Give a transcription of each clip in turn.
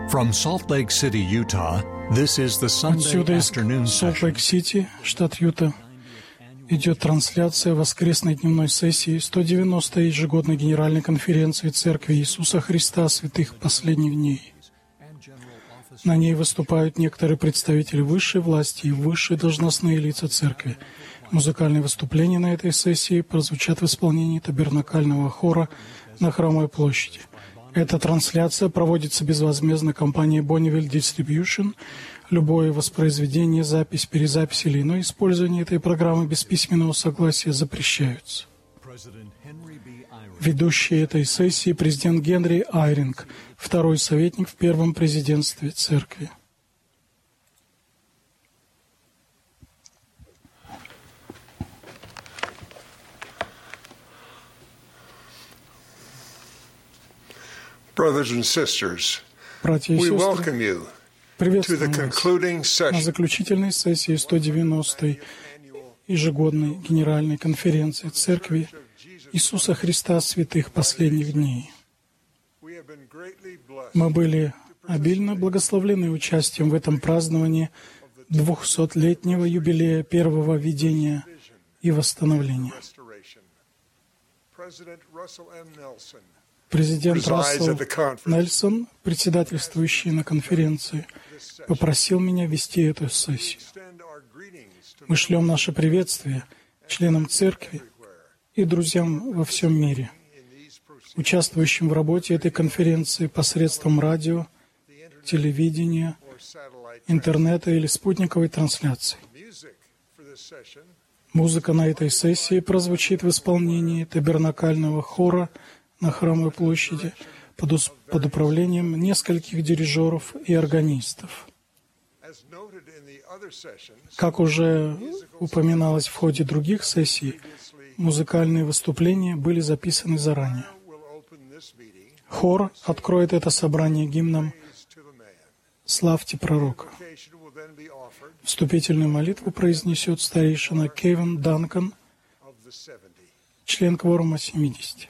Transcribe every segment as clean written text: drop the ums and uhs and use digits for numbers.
From Salt Lake City, Utah, this is the Sunday Отсюда из afternoon session. Солт-Лейк-Сити, штат Юта, идет трансляция воскресной дневной сессии 190-й ежегодной Генеральной конференции Церкви Иисуса Христа Святых Последних Дней. На ней выступают некоторые представители высшей власти и высшие должностные лица Церкви. Музыкальные выступления на этой сессии прозвучат в исполнении табернакального хора на Храмовой площади. Эта трансляция проводится безвозмездно компанией Bonneville Distribution. Любое воспроизведение, запись, перезапись или иное использование этой программы без письменного согласия запрещаются. Ведущий этой сессии президент Генри Айринг, второй советник в первом президентстве Церкви. Brothers and sisters, Братья и we сестры, welcome you to the приветствуем вас concluding на session заключительной сессии 190-й ежегодной Генеральной конференции Церкви Иисуса Христа Святых Последних Дней. Мы были обильно благословлены участием в этом праздновании 200-летнего юбилея первого видения и восстановления. Президент Рассел Нельсон, председательствующий на конференции, попросил меня вести эту сессию. Мы шлем наше приветствие членам Церкви и друзьям во всем мире, участвующим в работе этой конференции посредством радио, телевидения, интернета или спутниковой трансляции. Музыка на этой сессии прозвучит в исполнении табернакального хора на Храмовой площади под управлением нескольких дирижеров и органистов. Как уже упоминалось в ходе других сессий, музыкальные выступления были записаны заранее. Хор откроет это собрание гимном «Славьте пророка». Вступительную молитву произнесет старейшина Кевин Данкан, член кворума 70.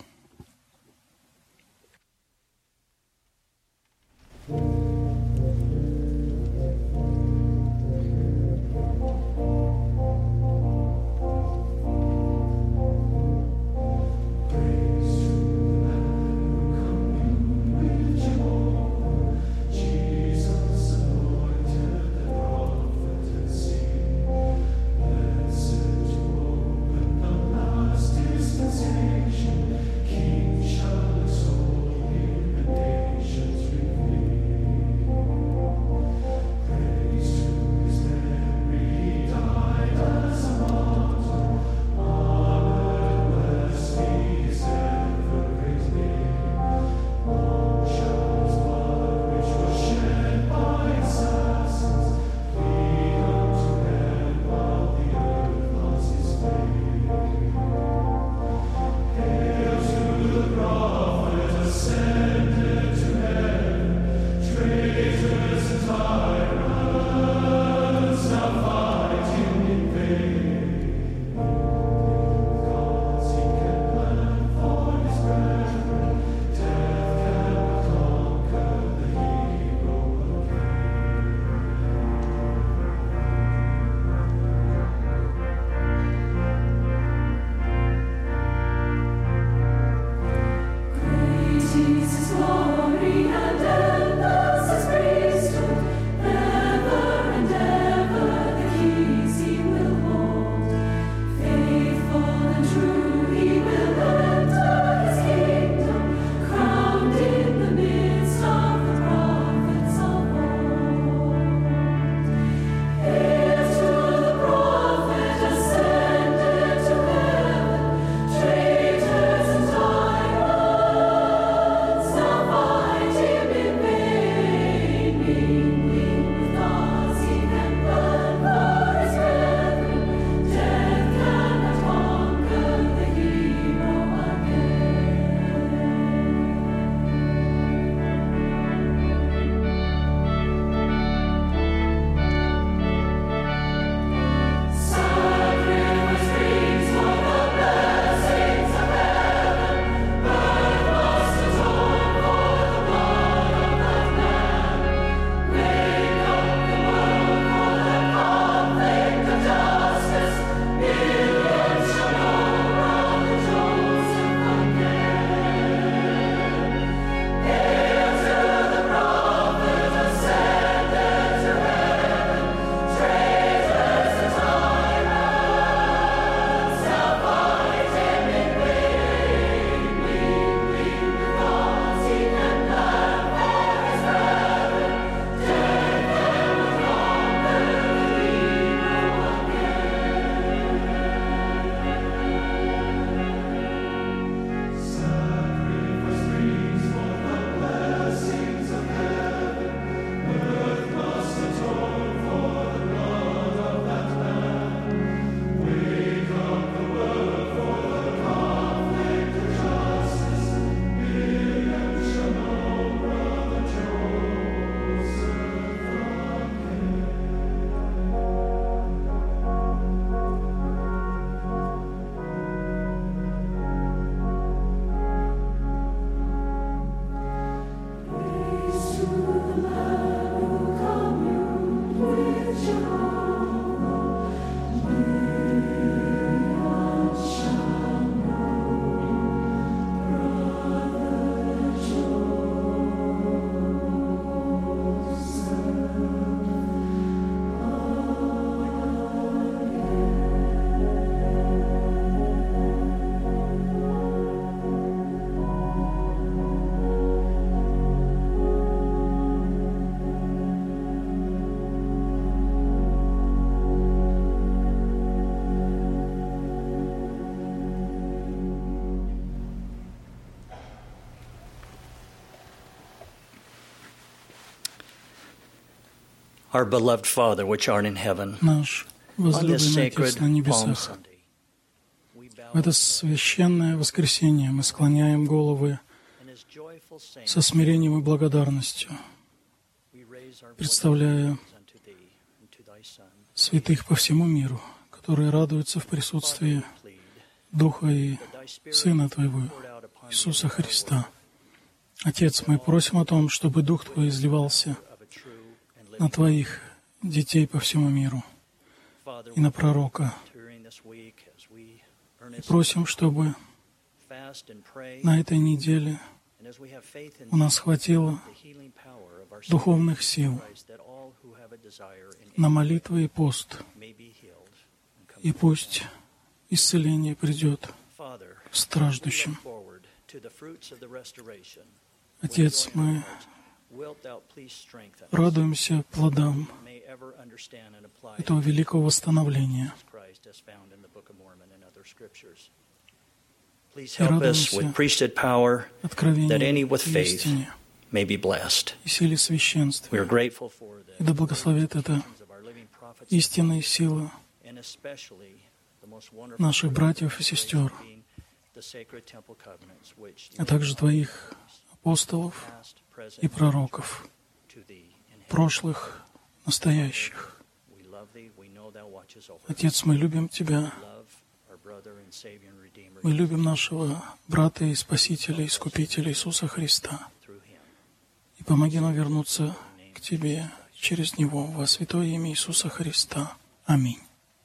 Our beloved Father, which art in heaven, Наш on this возлюбленный Отец sacred на Palm небесах, Sunday, we bow в это священное воскресенье мы склоняем головы in His joyful saints, со смирением и благодарностью, we raise our представляя voices unto Thee and to Thy Son. святых по всему миру, которые радуются в присутствии Plead Духа и that Thy Spirit Сына Твоего, poured out upon Иисуса Христа. Отец, мы просим о том, чтобы Дух Твой изливался of a true and living на Твоих детей по всему миру Father. и на пророка. During this week, as we И earnestly просим, чтобы fast and pray, на этой неделе and as we have faith in у нас хватило the healing power of our духовных сил Christ, that all who have a desire in на молитвы и пост, may be healed and come и пусть исцеление придет Father, к страждущим. forward to the fruits of the restoration. Отец, мы Wilt thou please strengthen us, радуемся плодам may ever understand and apply этого великого восстановления. Christ as found in the Book of Mormon and other scriptures. Please И help us радуемся with priesthood power that откровению any with и faith истине may be blessed. и силе We are священства. grateful for И да the благословит это of our living prophets истинная сила and especially the most wonderful наших братьев и сестер, being the sacred temple covenants which а также Твоих апостолов past, present, и пророков, to thee in heaven. прошлых, настоящих. We love thee, we know thou watches over us. Отец, мы любим Тебя, Love our brother and Savior and Redeemer мы любим нашего брата и Спасителя, Искупителя Иисуса Христа. through him. И помоги нам вернуться к Тебе через Него во святое имя Иисуса Христа. Аминь.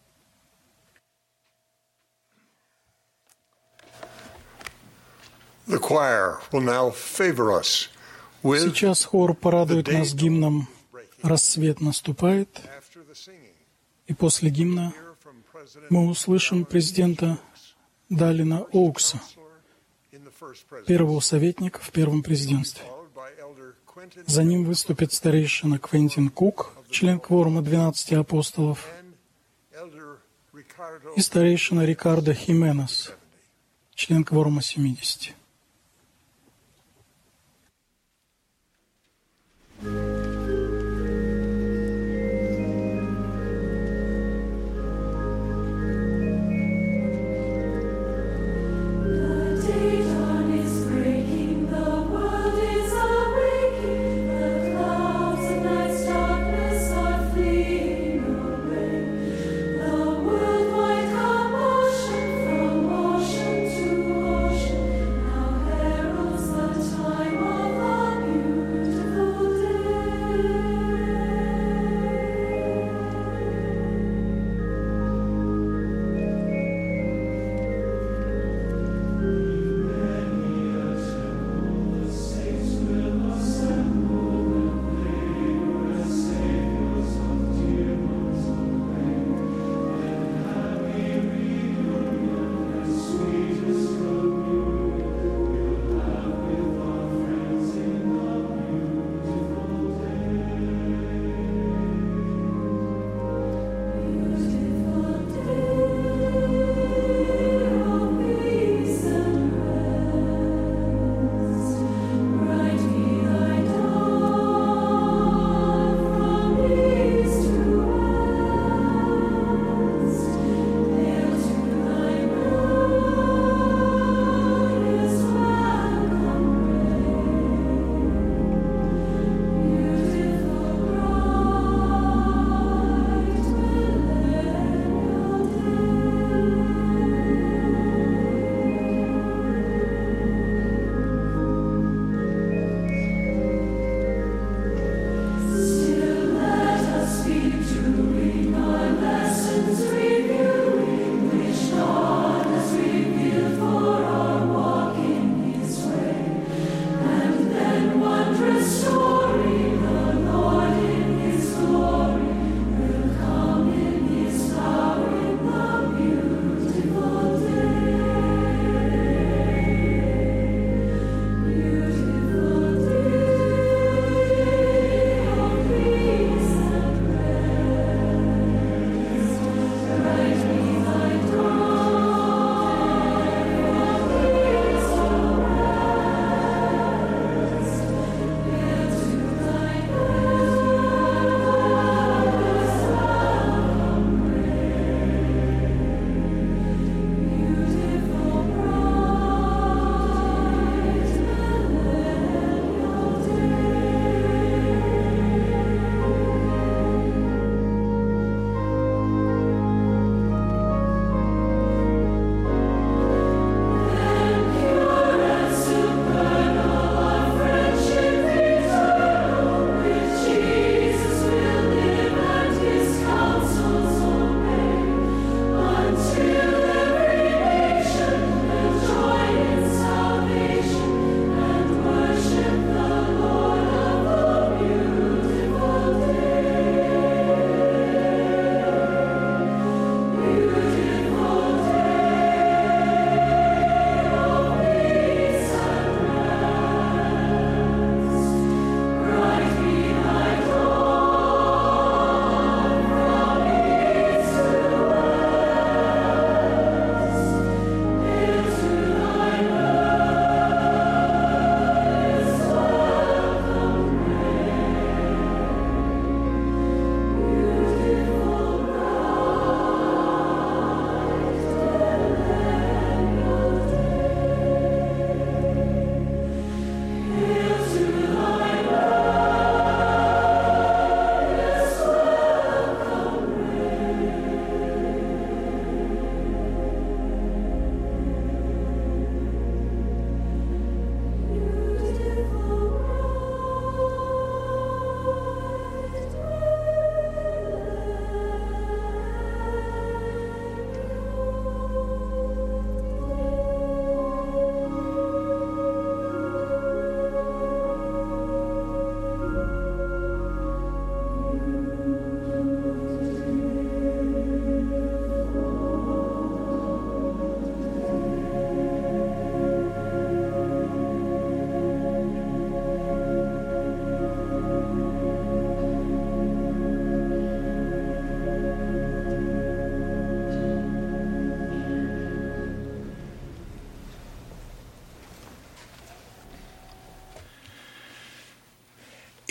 The choir will now favor us with, Сейчас хор порадует нас гимном «Рассвет наступает», after the singing, и после гимна hear from President мы услышим президента Далина Оукса, in the first presidency, первого советника в первом президентстве. followed by Elder Quentin За ним выступит старейшина Квентин Кук, член кворума 12 апостолов, and Elder Ricardo и старейшина Рикардо Хименес, член кворума 70. The dawn is breaking, the world is awaking, the clouds of night's darkness are fleeing away. The worldwide commotion from ocean to ocean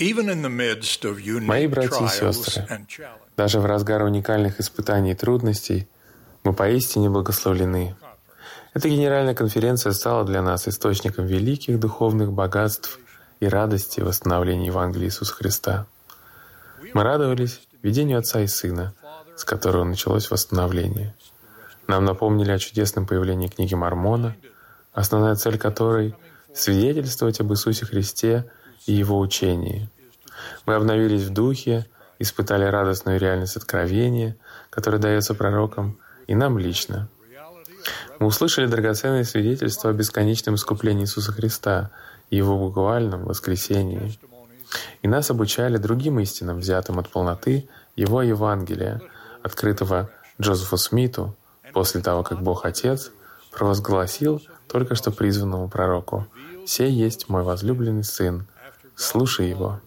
Мои братья и сестры, даже в разгар уникальных испытаний и трудностей мы поистине благословлены. Эта генеральная конференция стала для нас источником великих духовных богатств и радости в восстановлении Евангелия Иисуса Христа. Мы радовались видению Отца и Сына, с которого началось восстановление. Нам напомнили о чудесном появлении книги Мормона, основная цель которой — свидетельствовать об Иисусе Христе и Его учении. Мы обновились в духе, испытали радостную реальность откровения, которое дается пророкам, и нам лично. Мы услышали драгоценные свидетельства о бесконечном искуплении Иисуса Христа и Его буквальном воскресении. И нас обучали другим истинам, взятым от полноты Его Евангелия, открытого Джозефу Смиту, после того, как Бог Отец провозгласил только что призванному пророку: «Сей есть мой возлюбленный Сын, слушай Его».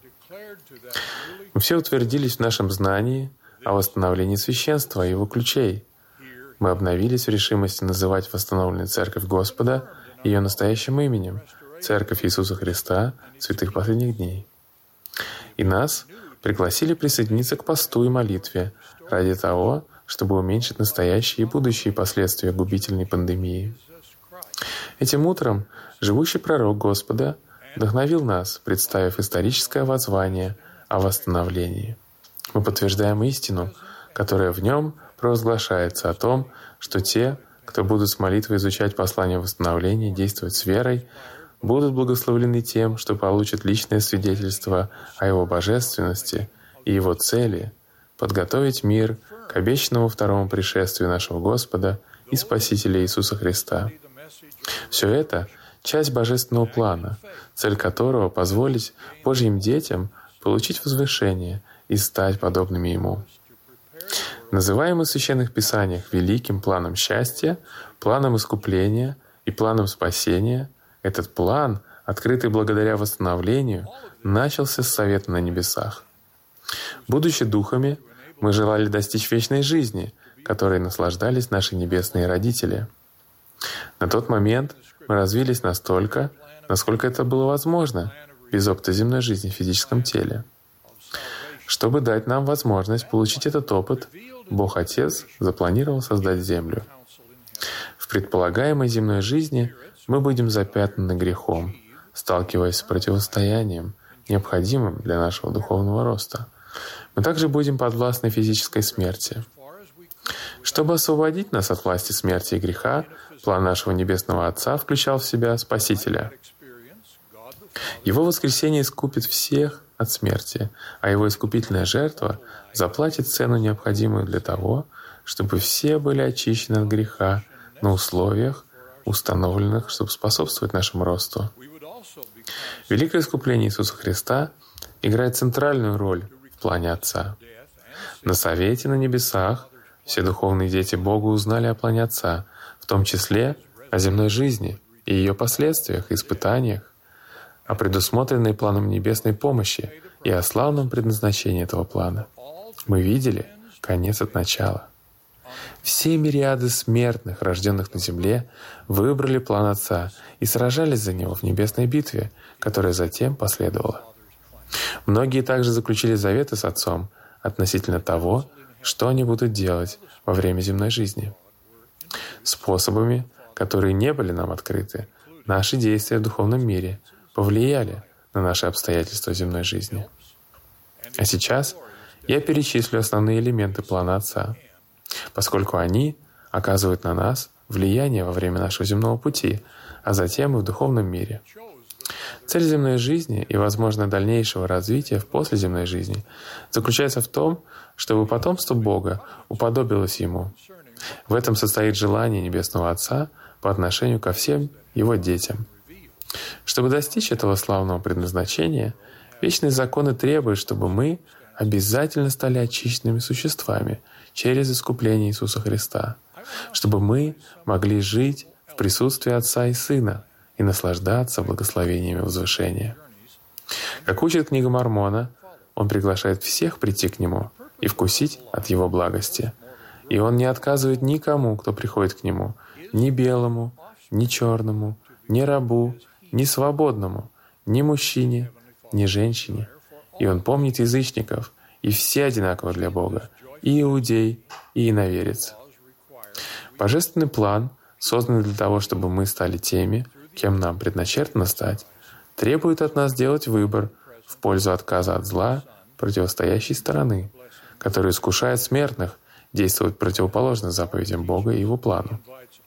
Мы все утвердились в нашем знании о восстановлении священства и его ключей. Мы обновились в решимости называть восстановленную Церковь Господа ее настоящим именем — Церковь Иисуса Христа святых последних дней. И нас пригласили присоединиться к посту и молитве ради того, чтобы уменьшить настоящие и будущие последствия губительной пандемии. Этим утром живущий пророк Господа вдохновил нас, представив историческое воззвание о восстановлении. Мы подтверждаем истину, которая в нем провозглашается о том, что те, кто будут с молитвой изучать послание восстановления, действовать с верой, будут благословлены тем, что получат личное свидетельство о Его божественности и Его цели — подготовить мир к обещанному второму пришествию нашего Господа и Спасителя Иисуса Христа. Все это — часть божественного плана, цель которого — позволить Божьим детям получить возвышение и стать подобными Ему. Называемый в Священных Писаниях великим планом счастья, планом искупления и планом спасения, этот план, открытый благодаря восстановлению, начался с Совета на небесах. Будучи духами, мы желали достичь вечной жизни, которой наслаждались наши небесные родители. На тот момент мы развились настолько, насколько это было возможно, без опыта земной жизни в физическом теле. Чтобы дать нам возможность получить этот опыт, Бог Отец запланировал создать Землю. В предполагаемой земной жизни мы будем запятнаны грехом, сталкиваясь с противостоянием, необходимым для нашего духовного роста. Мы также будем подвластны физической смерти. Чтобы освободить нас от власти смерти и греха, план нашего Небесного Отца включал в себя Спасителя. Его воскресение искупит всех от смерти, а Его искупительная жертва заплатит цену, необходимую для того, чтобы все были очищены от греха на условиях, установленных, чтобы способствовать нашему росту. Великое искупление Иисуса Христа играет центральную роль в плане Отца. На Совете на небесах все духовные дети Бога узнали о плане Отца, в том числе о земной жизни и ее последствиях и испытаниях, о предусмотренной планом небесной помощи и о славном предназначении этого плана. Мы видели конец от начала. Все мириады смертных, рожденных на земле, выбрали план Отца и сражались за него в небесной битве, которая затем последовала. Многие также заключили заветы с Отцом относительно того, что они будут делать во время земной жизни. Способами, которые не были нам открыты, наши действия в духовном мире повлияли на наши обстоятельства земной жизни. А сейчас я перечислю основные элементы плана Отца, поскольку они оказывают на нас влияние во время нашего земного пути, а затем и в духовном мире. Цель земной жизни и, возможно, дальнейшего развития в послеземной жизни заключается в том, чтобы потомство Бога уподобилось Ему. В этом состоит желание Небесного Отца по отношению ко всем Его детям. Чтобы достичь этого славного предназначения, вечные законы требуют, чтобы мы обязательно стали очищенными существами через искупление Иисуса Христа, чтобы мы могли жить в присутствии Отца и Сына и наслаждаться благословениями возвышения. Как учит книга Мормона, Он приглашает всех прийти к Нему и вкусить от Его благости. И Он не отказывает никому, кто приходит к Нему, ни белому, ни черному, ни рабу, ни свободному, ни мужчине, ни женщине, И Он помнит язычников, и все одинаковы для Бога, и иудей, и иноверец. Божественный план, созданный для того, чтобы мы стали теми, кем нам предначертано стать, требует от нас делать выбор в пользу отказа от зла противостоящей стороны, которая искушает смертных действовать противоположно заповедям Бога и Его плану.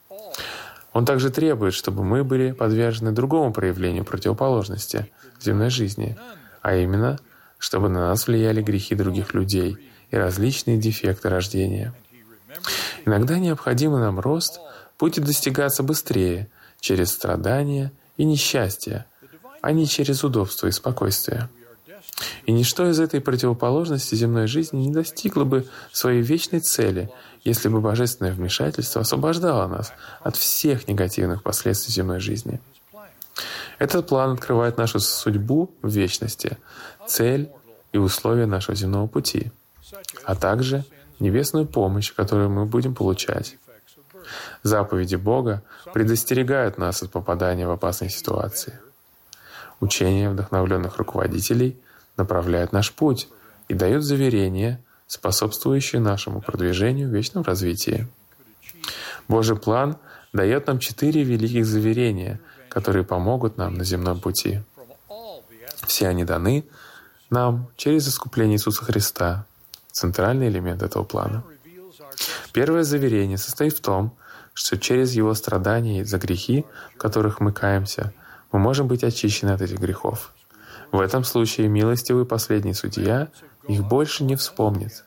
Он также требует, чтобы мы были подвержены другому проявлению противоположности в земной жизни, а именно, чтобы на нас влияли грехи других людей и различные дефекты рождения. Иногда необходимый нам рост будет достигаться быстрее через страдания и несчастье, а не через удобство и спокойствие. И ничто из этой противоположности земной жизни не достигло бы своей вечной цели, если бы божественное вмешательство освобождало нас от всех негативных последствий земной жизни. Этот план открывает нашу судьбу в вечности, цель и условия нашего земного пути, а также небесную помощь, которую мы будем получать. Заповеди Бога предостерегают нас от попадания в опасные ситуации. Учения вдохновленных руководителей направляют наш путь и дают заверения, способствующие нашему продвижению в вечном развитии. Божий план дает нам 4 великих заверения, которые помогут нам на земном пути. Все они даны нам через искупление Иисуса Христа, центральный элемент этого плана. Первое заверение состоит в том, что через Его страдания за грехи, в которых мы каемся, мы можем быть очищены от этих грехов. В этом случае милостивый последний судья их больше не вспомнит.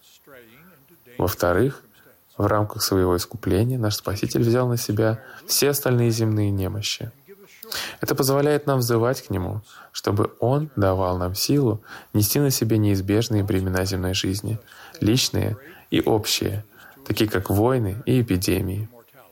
Во-вторых, в рамках своего искупления наш Спаситель взял на себя все остальные земные немощи. Это позволяет нам взывать к Нему, чтобы Он давал нам силу нести на себе неизбежные бремена земной жизни, личные и общие, такие как войны и эпидемии.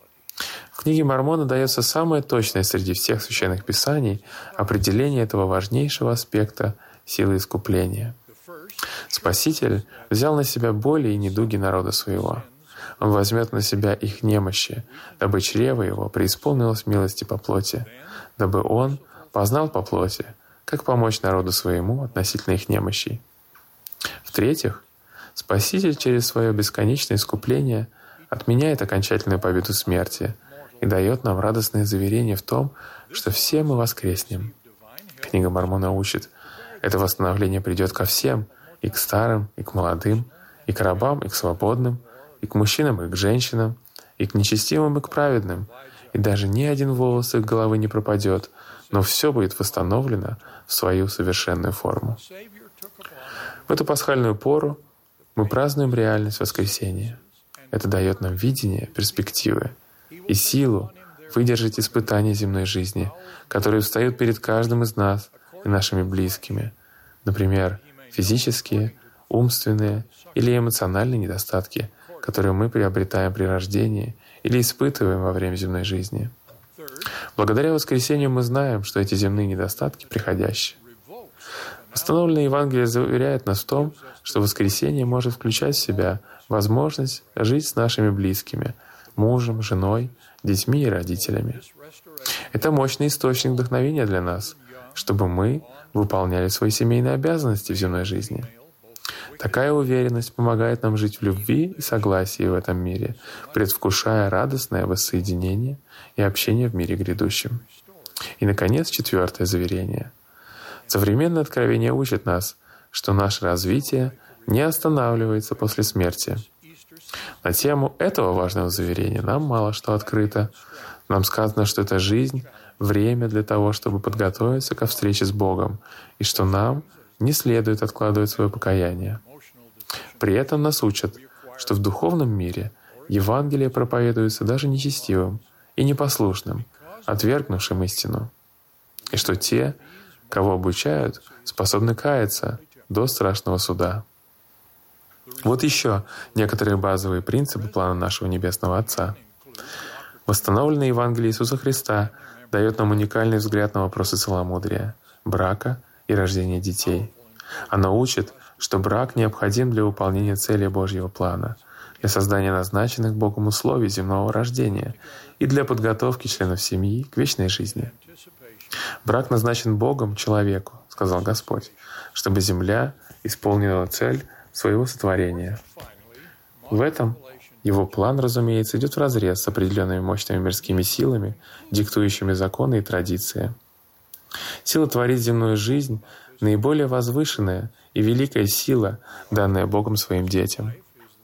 В книге Мормона дается самое точное среди всех священных писаний определение этого важнейшего аспекта силы искупления. Спаситель взял на себя боли и недуги народа своего. Он возьмет на себя их немощи, дабы чрево его преисполнилось милости по плоти, дабы он познал по плоти, как помочь народу своему относительно их немощей. В-третьих, Спаситель через свое бесконечное искупление отменяет окончательную победу смерти и дает нам радостное заверение в том, что все мы воскреснем. Книга Мормона учит, это восстановление придет ко всем, и к старым, и к молодым, и к рабам, и к свободным, и к мужчинам, и к женщинам, и к нечестивым, и к праведным, и даже ни один волос их головы не пропадет, но все будет восстановлено в свою совершенную форму. В эту пасхальную пору мы празднуем реальность воскресения. Это дает нам видение, перспективы и силу выдержать испытания земной жизни, которые встают перед каждым из нас и нашими близкими, например, физические, умственные или эмоциональные недостатки, которые мы приобретаем при рождении или испытываем во время земной жизни. Благодаря воскресению мы знаем, что эти земные недостатки приходящие. Восстановленное Евангелие заверяет нас в том, что воскресение может включать в себя возможность жить с нашими близкими, мужем, женой, детьми и родителями. Это мощный источник вдохновения для нас, чтобы мы выполняли свои семейные обязанности в земной жизни. Такая уверенность помогает нам жить в любви и согласии в этом мире, предвкушая радостное воссоединение и общение в мире грядущем. И, наконец, 4-е заверение. Современное откровение учит нас, что наше развитие не останавливается после смерти. На тему этого важного заверения нам мало что открыто. Нам сказано, что это жизнь, время для того, чтобы подготовиться ко встрече с Богом, и что нам не следует откладывать свое покаяние. При этом нас учат, что в духовном мире Евангелие проповедуется даже нечестивым и непослушным, отвергнувшим истину, и что те, кого обучают, способны каяться до страшного суда. Вот еще некоторые базовые принципы плана нашего Небесного Отца. Восстановленное Евангелие Иисуса Христа дает нам уникальный взгляд на вопросы целомудрия, брака и рождения детей. Оно учит, что брак необходим для выполнения цели Божьего плана, для создания назначенных Богом условий земного рождения и для подготовки членов семьи к вечной жизни. «Брак назначен Богом человеку, — сказал Господь, чтобы Земля исполнила цель своего сотворения. В этом его план, разумеется, идет вразрез с определенными мощными мирскими силами, диктующими законы и традиции. Сила творить земную жизнь — наиболее возвышенная и великая сила, данная Богом своим детям.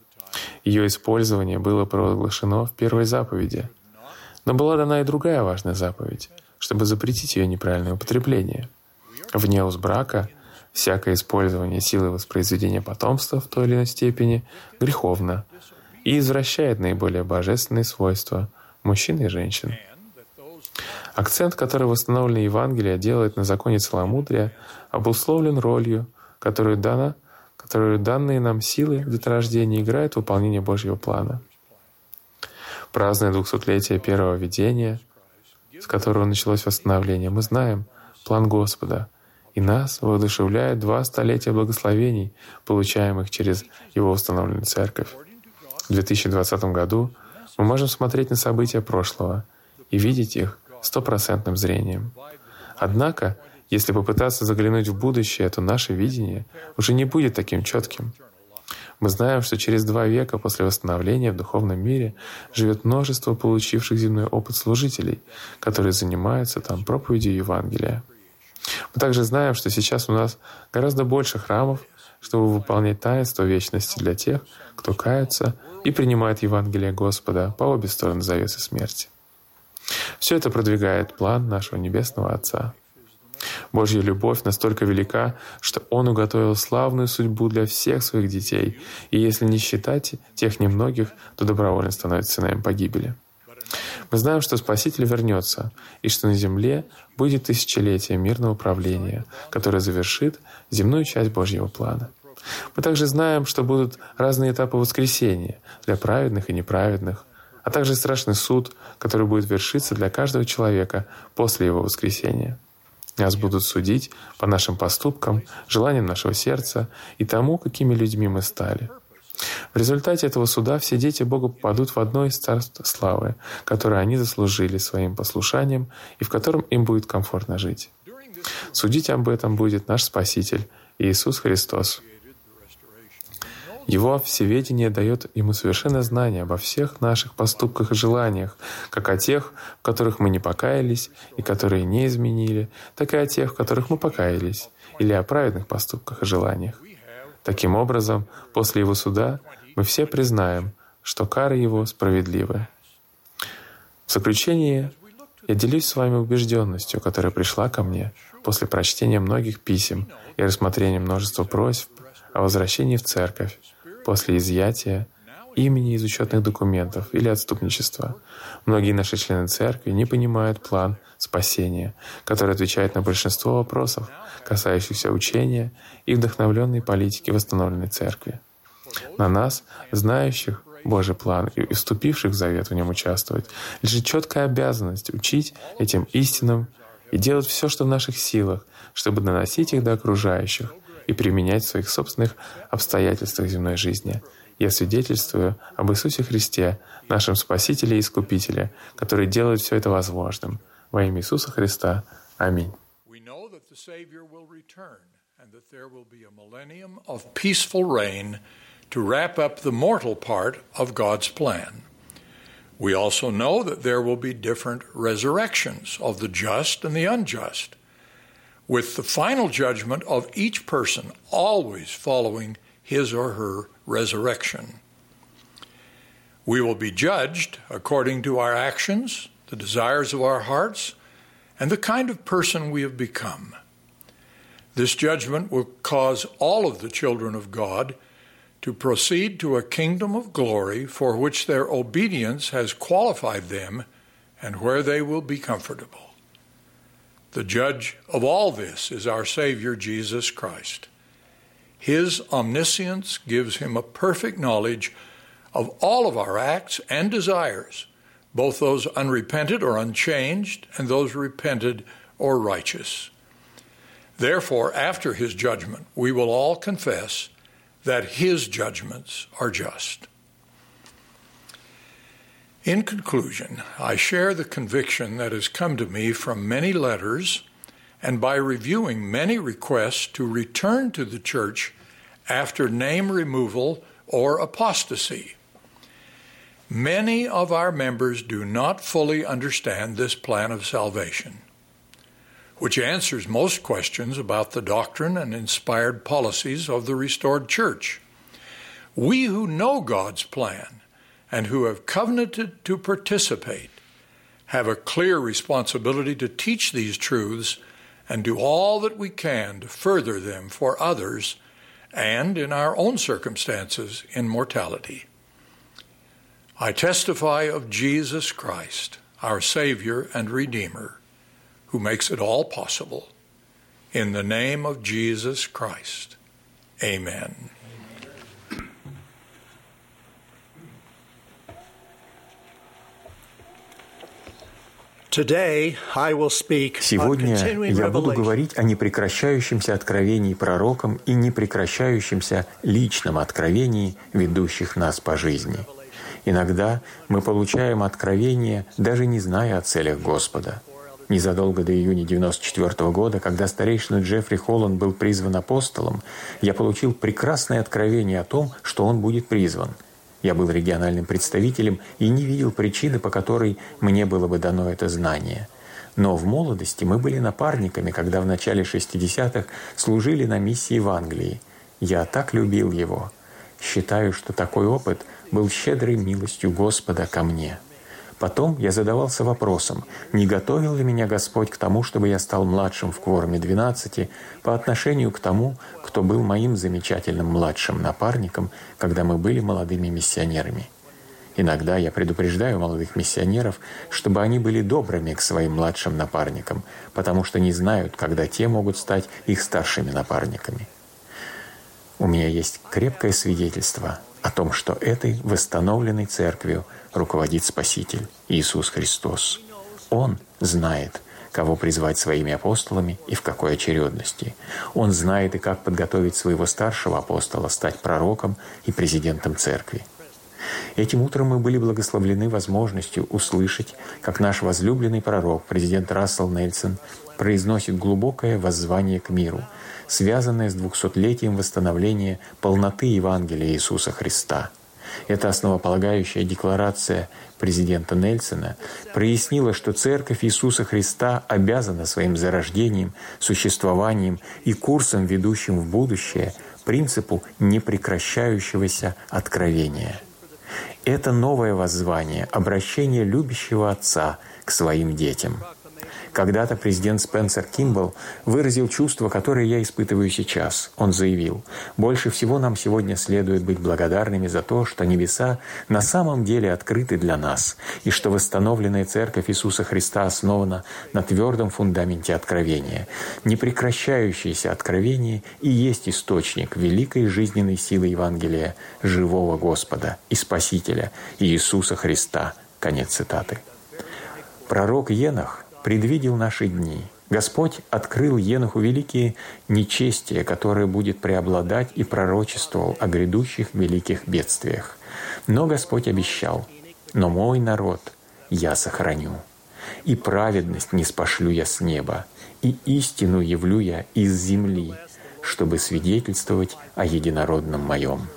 Ее использование было провозглашено в первой заповеди. Но была дана и другая важная заповедь, чтобы запретить ее неправильное употребление. Вне уз брака всякое использование силы воспроизведения потомства в той или иной степени греховно и извращает наиболее божественные свойства мужчин и женщин. Акцент, который восстановленное Евангелие делает на законе целомудрия, обусловлен ролью, которую данные нам силы деторождения играют в выполнении Божьего плана. Празднуя 200-летие первого видения, с которого началось восстановление, мы знаем план Господа, и нас воодушевляет 2 столетия благословений, получаемых через Его установленную Церковь. В 2020 году мы можем смотреть на события прошлого и видеть их 100% зрением. Однако, если попытаться заглянуть в будущее, то наше видение уже не будет таким четким. Мы знаем, что через 2 века после восстановления в духовном мире живет множество получивших земной опыт служителей, которые занимаются там проповедью Евангелия. Мы также знаем, что сейчас у нас гораздо больше храмов, чтобы выполнять таинство вечности для тех, кто кается и принимает Евангелие Господа по обе стороны завесы смерти. Все это продвигает план нашего Небесного Отца. Божья любовь настолько велика, что Он уготовил славную судьбу для всех своих детей, и если не считать тех немногих, то добровольно становится сынами погибели. Мы знаем, что Спаситель вернется, и что на земле будет тысячелетие мирного правления, которое завершит земную часть Божьего плана. Мы также знаем, что будут разные этапы воскресения для праведных и неправедных, а также страшный суд, который будет вершиться для каждого человека после его воскресения. Нас будут судить по нашим поступкам, желаниям нашего сердца и тому, какими людьми мы стали. В результате этого суда все дети Бога попадут в одно из царств славы, которое они заслужили своим послушанием и в котором им будет комфортно жить. Судить об этом будет наш Спаситель, Иисус Христос. Его всеведение дает ему совершенное знание обо всех наших поступках и желаниях, как о тех, в которых мы не покаялись и которые не изменили, так и о тех, в которых мы покаялись, или о праведных поступках и желаниях. Таким образом, после его суда мы все признаем, что кары его справедливы. В заключение я делюсь с вами убежденностью, которая пришла ко мне после прочтения многих писем и рассмотрения множества просьб о возвращении в церковь, после изъятия имени из учетных документов или отступничества. Многие наши члены церкви не понимают план спасения, который отвечает на большинство вопросов, касающихся учения и вдохновленной политики восстановленной церкви. На нас, знающих Божий план и вступивших в завет в нем участвовать, лежит четкая обязанность учить этим истинам и делать все, что в наших силах, чтобы доносить их до окружающих и применять в своих собственных обстоятельствах земной жизни. Я свидетельствую об Иисусе Христе, нашем Спасителе и Искупителе, который делает все это возможным. Во имя Иисуса Христа. Аминь. To wrap up the mortal part of God's plan. We also know that there will be different resurrections of the just and the unjust, with the final judgment of each person always following his or her resurrection. We will be judged according to our actions, the desires of our hearts, and the kind of person we have become. This judgment will cause all of the children of God to proceed to a kingdom of glory for which their obedience has qualified them and where they will be comfortable. The judge of all this is our Savior, Jesus Christ. His omniscience gives him a perfect knowledge of all of our acts and desires, both those unrepented or unchanged and those repented or righteous. Therefore, after his judgment, we will all confess that his judgments are just. In conclusion, I share the conviction that has come to me from many letters and by reviewing many requests to return to the church after name removal or apostasy. Many of our members do not fully understand this plan of salvation, which answers most questions about the doctrine and inspired policies of the restored church. We who know God's plan and who have covenanted to participate have a clear responsibility to teach these truths and do all that we can to further them for others and, in our own circumstances, in mortality. I testify of Jesus Christ, our Savior and Redeemer, who makes it all possible. In the name of Jesus Christ, amen. Сегодня я буду говорить о непрекращающемся откровении пророкам и непрекращающемся личном откровении, ведущих нас по жизни. Иногда мы получаем откровение, даже не зная о целях Господа. Незадолго до июня 1994 года, когда старейшина Джеффри Холланд был призван апостолом, я получил прекрасное откровение о том, что он будет призван. Я был региональным представителем и не видел причины, по которой мне было бы дано это знание. Но в молодости мы были напарниками, когда в начале 60-х служили на миссии в Англии. Я так любил его. Считаю, что такой опыт был щедрой милостью Господа ко мне. Потом я задавался вопросом, не готовил ли меня Господь к тому, чтобы я стал младшим в кворуме 12 по отношению к тому, кто был моим замечательным младшим напарником, когда мы были молодыми миссионерами. Иногда я предупреждаю молодых миссионеров, чтобы они были добрыми к своим младшим напарникам, потому что не знают, когда те могут стать их старшими напарниками. У меня есть крепкое свидетельство о том, что этой восстановленной церковью руководит Спаситель Иисус Христос. Он знает, кого призвать своими апостолами и в какой очередности. Он знает и как подготовить своего старшего апостола стать пророком и президентом церкви. Этим утром мы были благословлены возможностью услышать, как наш возлюбленный пророк, президент Рассел Нельсон, произносит глубокое воззвание к миру, связанное с 200-летием восстановления полноты Евангелия Иисуса Христа. Эта основополагающая декларация президента Нельсона прояснила, что Церковь Иисуса Христа обязана своим зарождением, существованием и курсом, ведущим в будущее, принципу непрекращающегося откровения. Это новое воззвание, обращение любящего Отца к своим детям. Когда-то президент Спенсер Кимбл выразил чувство, которое я испытываю сейчас. Он заявил: «Больше всего нам сегодня следует быть благодарными за то, что небеса на самом деле открыты для нас, и что восстановленная Церковь Иисуса Христа основана на твердом фундаменте откровения. Непрекращающееся откровение и есть источник великой жизненной силы Евангелия, живого Господа и Спасителя Иисуса Христа». Конец цитаты. Пророк Енох предвидел наши дни. Господь открыл Еноху великие нечестия, которое будет преобладать, и пророчествовал о грядущих великих бедствиях. Но Господь обещал: «Но мой народ я сохраню, и праведность не спошлю я с неба, и истину явлю я из земли, чтобы свидетельствовать о единородном моем».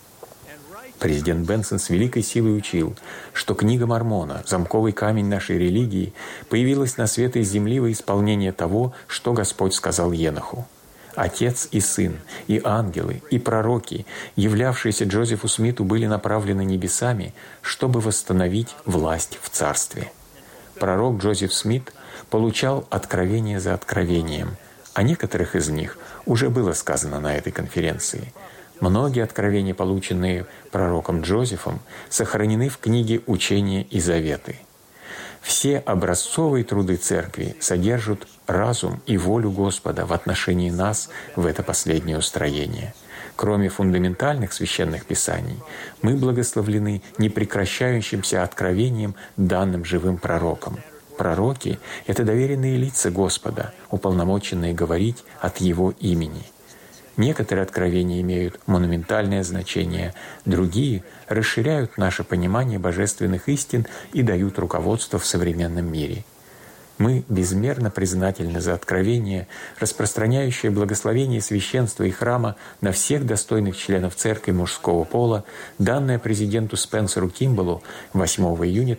Президент Бенсон с великой силой учил, что книга Мормона, замковый камень нашей религии, появилась на свет из земли во исполнение того, что Господь сказал Еноху. Отец и Сын, и ангелы, и пророки, являвшиеся Джозефу Смиту, были направлены небесами, чтобы восстановить власть в Царстве. Пророк Джозеф Смит получал откровение за откровением. О некоторых из них уже было сказано на этой конференции. Многие откровения, полученные пророком Джозефом, сохранены в книге «Учения и заветы». Все образцовые труды Церкви содержат разум и волю Господа в отношении нас в это последнее устроение. Кроме фундаментальных священных писаний, мы благословлены непрекращающимся откровением, данным живым пророкам. Пророки — это доверенные лица Господа, уполномоченные говорить от Его имени. Некоторые откровения имеют монументальное значение, другие расширяют наше понимание божественных истин и дают руководство в современном мире. Мы безмерно признательны за откровение, распространяющее благословение священства и храма на всех достойных членов церкви мужского пола, данное президенту Спенсеру Кимбаллу 8 июня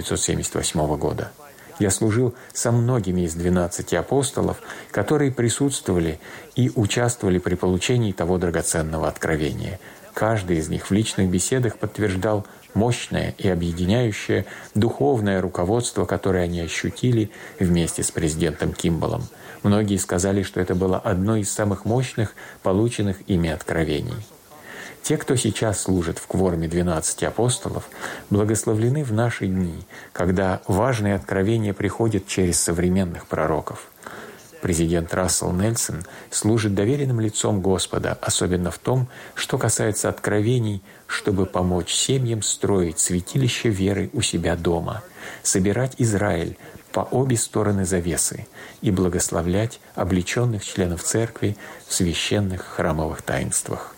1978 года. Я служил со многими из 12 апостолов, которые присутствовали и участвовали при получении того драгоценного откровения. Каждый из них в личных беседах подтверждал мощное и объединяющее духовное руководство, которое они ощутили вместе с президентом Кимбаллом. Многие сказали, что это было одно из самых мощных полученных ими откровений. Те, кто сейчас служит в кворуме 12 апостолов, благословлены в наши дни, когда важные откровения приходят через современных пророков. Президент Рассел Нельсон служит доверенным лицом Господа, особенно в том, что касается откровений, чтобы помочь семьям строить святилище веры у себя дома, собирать Израиль по обе стороны завесы и благословлять облеченных членов церкви в священных храмовых таинствах.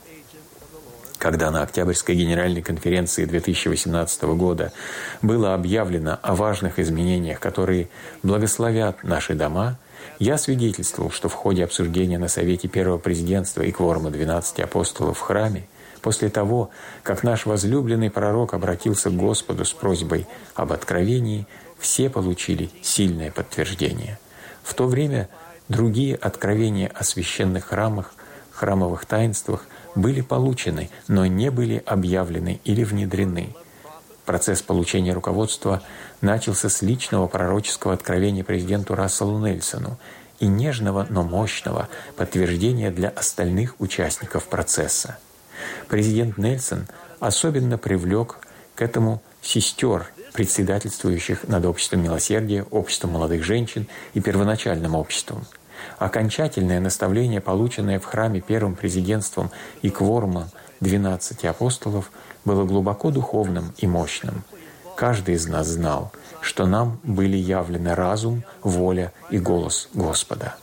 Когда на Октябрьской генеральной конференции 2018 года было объявлено о важных изменениях, которые благословят наши дома, я свидетельствовал, что в ходе обсуждения на Совете Первого Президентства и кворума 12 апостолов в храме, после того, как наш возлюбленный пророк обратился к Господу с просьбой об откровении, все получили сильное подтверждение. В то время другие откровения о священных храмах, храмовых таинствах были получены, но не были объявлены или внедрены. Процесс получения руководства начался с личного пророческого откровения президенту Расселу Нельсону и нежного, но мощного подтверждения для остальных участников процесса. Президент Нельсон особенно привлек к этому сестер, председательствующих над обществом милосердия, обществом молодых женщин и первоначальным обществом. Окончательное наставление, полученное в храме Первым президентством и кворумом 12 апостолов, было глубоко духовным и мощным. Каждый из нас знал, что нам были явлены разум, воля и голос Господа.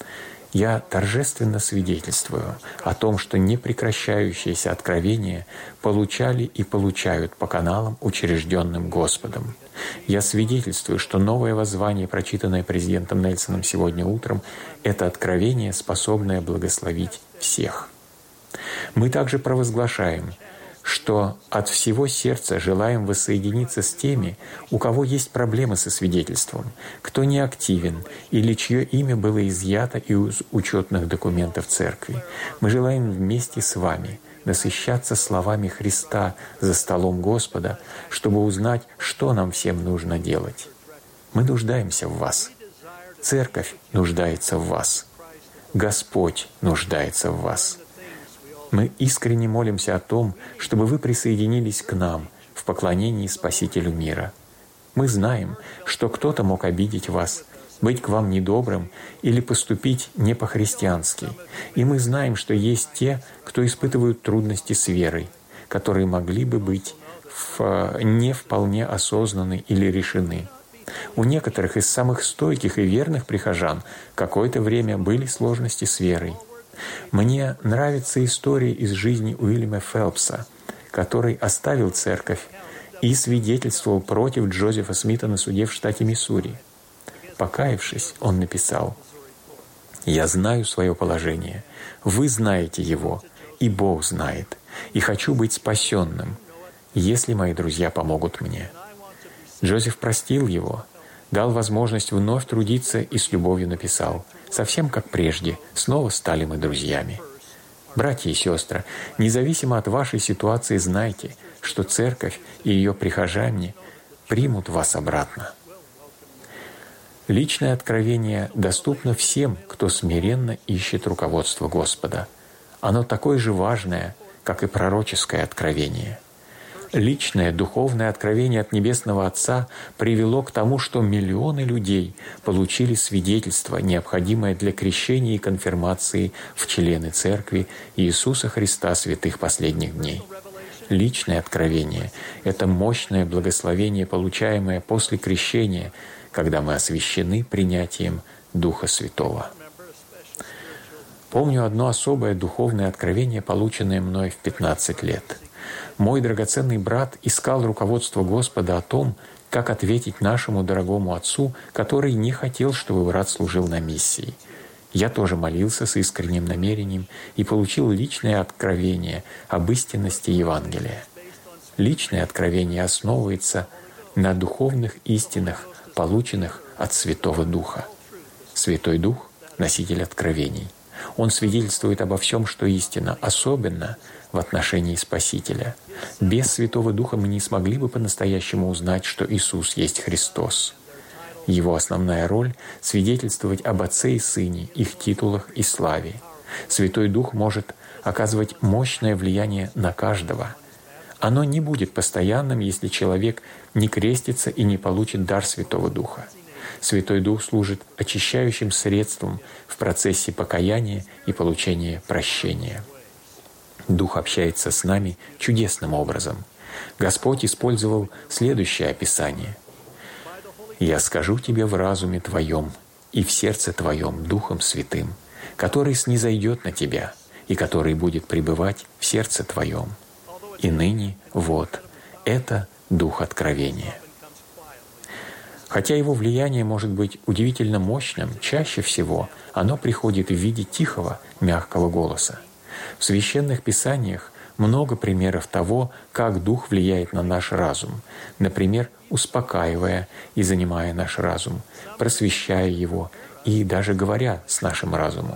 Я торжественно свидетельствую о том, что непрекращающиеся откровения получали и получают по каналам, учрежденным Господом. Я свидетельствую, что новое воззвание, прочитанное президентом Нельсоном сегодня утром, это откровение, способное благословить всех. Мы также провозглашаем, что от всего сердца желаем воссоединиться с теми, у кого есть проблемы со свидетельством, кто не активен или чье имя было изъято из учетных документов церкви. Мы желаем вместе с вами насыщаться словами Христа за столом Господа, чтобы узнать, что нам всем нужно делать. Мы нуждаемся в вас. Церковь нуждается в вас. Господь нуждается в вас. Мы искренне молимся о том, чтобы вы присоединились к нам в поклонении Спасителю мира. Мы знаем, что кто-то мог обидеть вас, быть к вам недобрым или поступить не по-христиански. И мы знаем, что есть те, кто испытывают трудности с верой, которые могли бы быть не вполне осознаны или решены. У некоторых из самых стойких и верных прихожан какое-то время были сложности с верой. Мне нравится история из жизни Уильяма Фелпса, который оставил церковь и свидетельствовал против Джозефа Смита на суде в штате Миссури. Покаявшись, он написал: «Я знаю свое положение, вы знаете его, и Бог знает, и хочу быть спасенным, если мои друзья помогут мне». Джозеф простил его, дал возможность вновь трудиться и с любовью написал: «Совсем как прежде, снова стали мы друзьями». Братья и сестры, независимо от вашей ситуации, знайте, что церковь и ее прихожане примут вас обратно. Личное откровение доступно всем, кто смиренно ищет руководство Господа. Оно такое же важное, как и пророческое откровение. Личное духовное откровение от Небесного Отца привело к тому, что миллионы людей получили свидетельство, необходимое для крещения и конфирмации в члены Церкви Иисуса Христа святых последних дней. Личное откровение — это мощное благословение, получаемое после крещения, когда мы освящены принятием Духа Святого. Помню одно особое духовное откровение, полученное мной в 15 лет. Мой драгоценный брат искал руководство Господа о том, как ответить нашему дорогому отцу, который не хотел, чтобы брат служил на миссии. Я тоже молился с искренним намерением и получил личное откровение об истинности Евангелия. Личное откровение основывается на духовных истинах, полученных от Святого Духа. Святой Дух — носитель откровений. Он свидетельствует обо всем, что истина, особенно в отношении Спасителя. Без Святого Духа мы не смогли бы по-настоящему узнать, что Иисус есть Христос. Его основная роль — свидетельствовать об Отце и Сыне, их титулах и славе. Святой Дух может оказывать мощное влияние на каждого. Оно не будет постоянным, если человек не крестится и не получит дар Святого Духа. Святой Дух служит очищающим средством в процессе покаяния и получения прощения. Дух общается с нами чудесным образом. Господь использовал следующее описание. «Я скажу тебе в разуме твоем и в сердце твоем Духом Святым, который снизойдет на тебя и который будет пребывать в сердце твоем. И ныне вот, это Дух откровения». Хотя его влияние может быть удивительно мощным, чаще всего оно приходит в виде тихого, мягкого голоса. В священных писаниях много примеров того, как Дух влияет на наш разум, например, успокаивая и занимая наш разум, просвещая его и даже говоря с нашим разумом.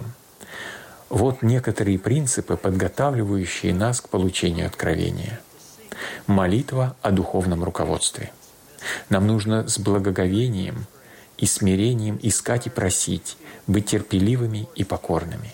Вот некоторые принципы, подготавливающие нас к получению откровения. Молитва о духовном руководстве. Нам нужно с благоговением и смирением искать и просить, быть терпеливыми и покорными.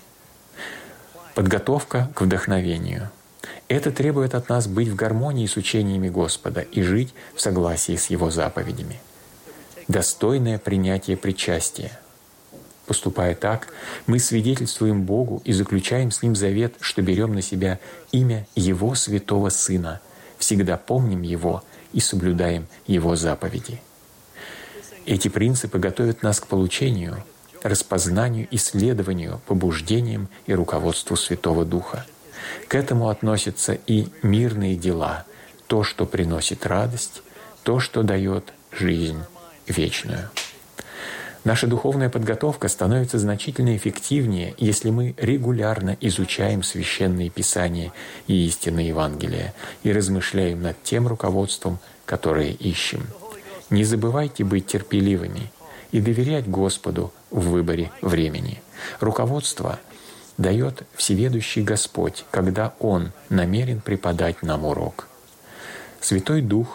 Подготовка к вдохновению. Это требует от нас быть в гармонии с учениями Господа и жить в согласии с Его заповедями. Достойное принятие причастия. Поступая так, мы свидетельствуем Богу и заключаем с Ним завет, что берем на себя имя Его Святого Сына, всегда помним Его и соблюдаем Его заповеди. Эти принципы готовят нас к получению, распознанию, исследованию, побуждениям и руководству Святого Духа. К этому относятся и мирные дела, то, что приносит радость, то, что дает жизнь вечную. Наша духовная подготовка становится значительно эффективнее, если мы регулярно изучаем Священные Писания и истины Евангелия и размышляем над тем руководством, которое ищем. Не забывайте быть терпеливыми и доверять Господу в выборе времени. Руководство дает всеведущий Господь, когда Он намерен преподать нам урок. Святой Дух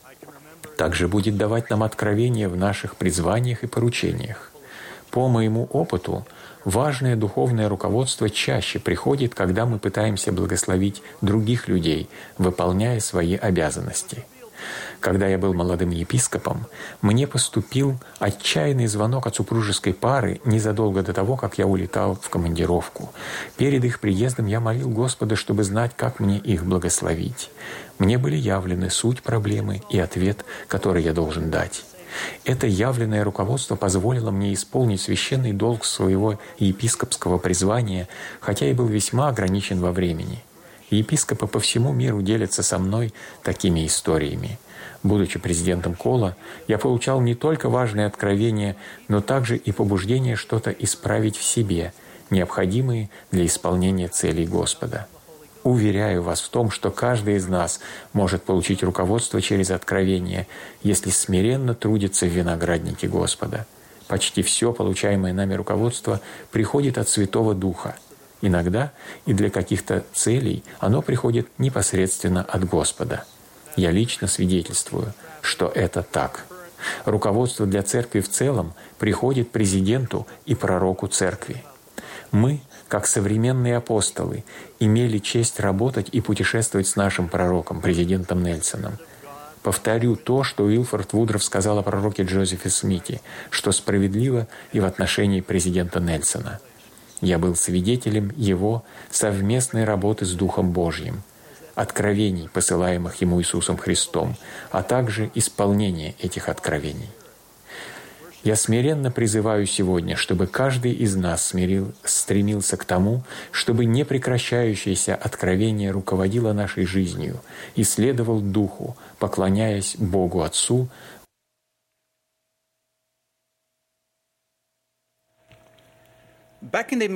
также будет давать нам откровения в наших призваниях и поручениях. По моему опыту, важное духовное руководство чаще приходит, когда мы пытаемся благословить других людей, выполняя свои обязанности. Когда я был молодым епископом, мне поступил отчаянный звонок от супружеской пары незадолго до того, как я улетал в командировку. Перед их приездом я молил Господа, чтобы знать, как мне их благословить. Мне были явлены суть проблемы и ответ, который я должен дать. Это явленное руководство позволило мне исполнить священный долг своего епископского призвания, хотя и был весьма ограничен во времени. Епископы по всему миру делятся со мной такими историями. Будучи президентом Кола, я получал не только важные откровения, но также и побуждение что-то исправить в себе, необходимые для исполнения целей Господа. Уверяю вас в том, что каждый из нас может получить руководство через откровение, если смиренно трудится в винограднике Господа. Почти все получаемое нами руководство приходит от Святого Духа. Иногда и для каких-то целей оно приходит непосредственно от Господа. Я лично свидетельствую, что это так. Руководство для церкви в целом приходит президенту и пророку церкви. Мы, как современные апостолы, имели честь работать и путешествовать с нашим пророком, президентом Нельсоном. Повторю то, что Уилфорд Вудроф сказал о пророке Джозефе Смите, что справедливо и в отношении президента Нельсона. Я был свидетелем его совместной работы с Духом Божьим, откровений, посылаемых ему Иисусом Христом, а также исполнения этих откровений. Я смиренно призываю сегодня, чтобы каждый из нас стремился к тому, чтобы непрекращающееся откровение руководило нашей жизнью и следовал Духу, поклоняясь Богу Отцу В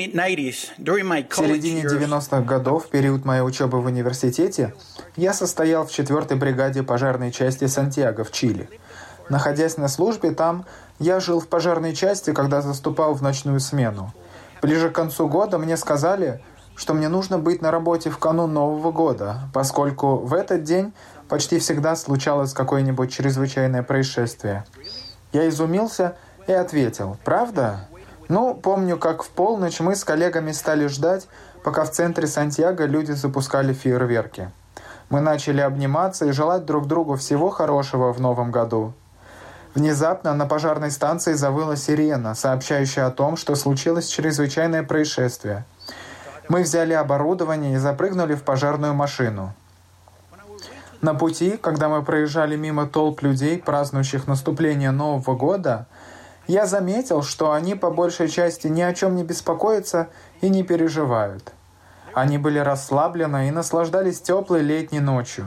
середине 90-х годов, в период моей учебы в университете, я состоял в 4-й бригаде пожарной части Сантьяго в Чили. Находясь на службе там, я жил в пожарной части, когда заступал в ночную смену. Ближе к концу года мне сказали, что мне нужно быть на работе в канун Нового года, поскольку в этот день почти всегда случалось какое-нибудь чрезвычайное происшествие. Я изумился и ответил: «Правда?» Помню, как в полночь мы с коллегами стали ждать, пока в центре Сантьяго люди запускали фейерверки. Мы начали обниматься и желать друг другу всего хорошего в Новом году. Внезапно на пожарной станции завыла сирена, сообщающая о том, что случилось чрезвычайное происшествие. Мы взяли оборудование и запрыгнули в пожарную машину. На пути, когда мы проезжали мимо толп людей, празднующих наступление Нового года, я заметил, что они по большей части ни о чем не беспокоятся и не переживают. Они были расслаблены и наслаждались теплой летней ночью.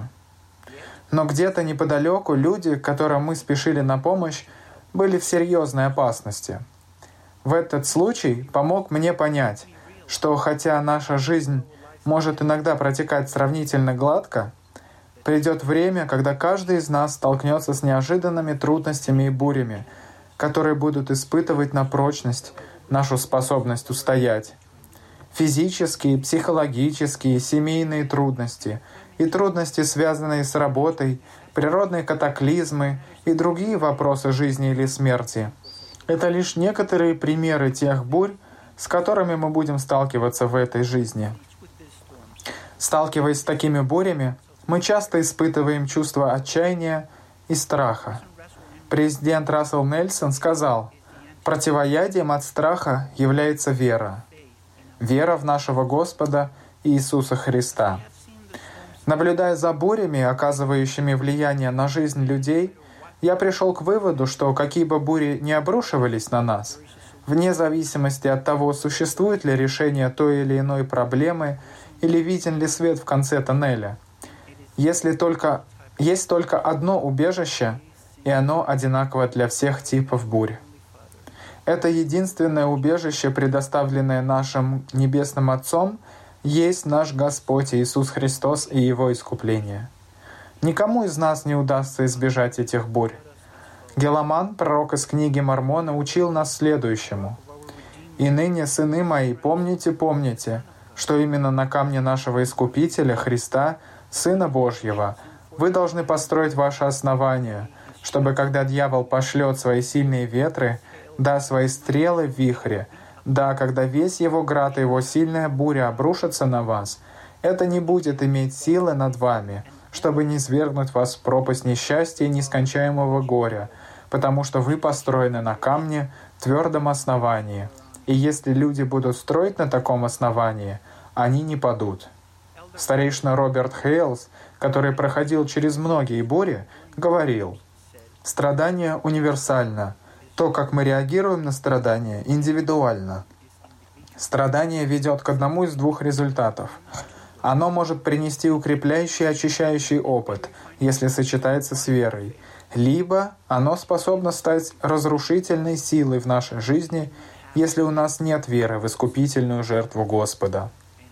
Но где-то неподалеку люди, которым мы спешили на помощь, были в серьезной опасности. В этот случай помог мне понять, что хотя наша жизнь может иногда протекать сравнительно гладко, придет время, когда каждый из нас столкнется с неожиданными трудностями и бурями, которые будут испытывать на прочность нашу способность устоять. Физические, психологические, семейные трудности и трудности, связанные с работой, природные катаклизмы и другие вопросы жизни или смерти — это лишь некоторые примеры тех бурь, с которыми мы будем сталкиваться в этой жизни. Сталкиваясь с такими бурями, мы часто испытываем чувство отчаяния и страха. Президент Рассел Нельсон сказал: «Противоядием от страха является вера. Вера в нашего Господа Иисуса Христа». Наблюдая за бурями, оказывающими влияние на жизнь людей, я пришел к выводу, что какие бы бури ни обрушивались на нас, вне зависимости от того, существует ли решение той или иной проблемы или виден ли свет в конце тоннеля, есть только одно убежище, и оно одинаково для всех типов бурь. Это единственное убежище, предоставленное нашим Небесным Отцом, есть наш Господь Иисус Христос и Его искупление. Никому из нас не удастся избежать этих бурь. Геламан, пророк из книги Мормона, учил нас следующему: «И ныне, сыны мои, помните, что именно на камне нашего Искупителя, Христа, Сына Божьего, вы должны построить ваше основание, чтобы, когда дьявол пошлет свои сильные ветры, да, свои стрелы в вихре, да, когда весь его град и его сильная буря обрушатся на вас, это не будет иметь силы над вами, чтобы не свергнуть вас в пропасть несчастья и нескончаемого горя, потому что вы построены на камне, твердом основании, и если люди будут строить на таком основании, они не падут». Старейшина Роберт Хейлс, который проходил через многие бури, говорил: «Страдание универсально. То, как мы реагируем на страдания, индивидуально. Страдание ведет к одному из двух результатов. Оно может принести укрепляющий и очищающий опыт, если сочетается с верой, либо оно способно стать разрушительной силой в нашей жизни, если у нас нет веры в искупительную жертву Господа.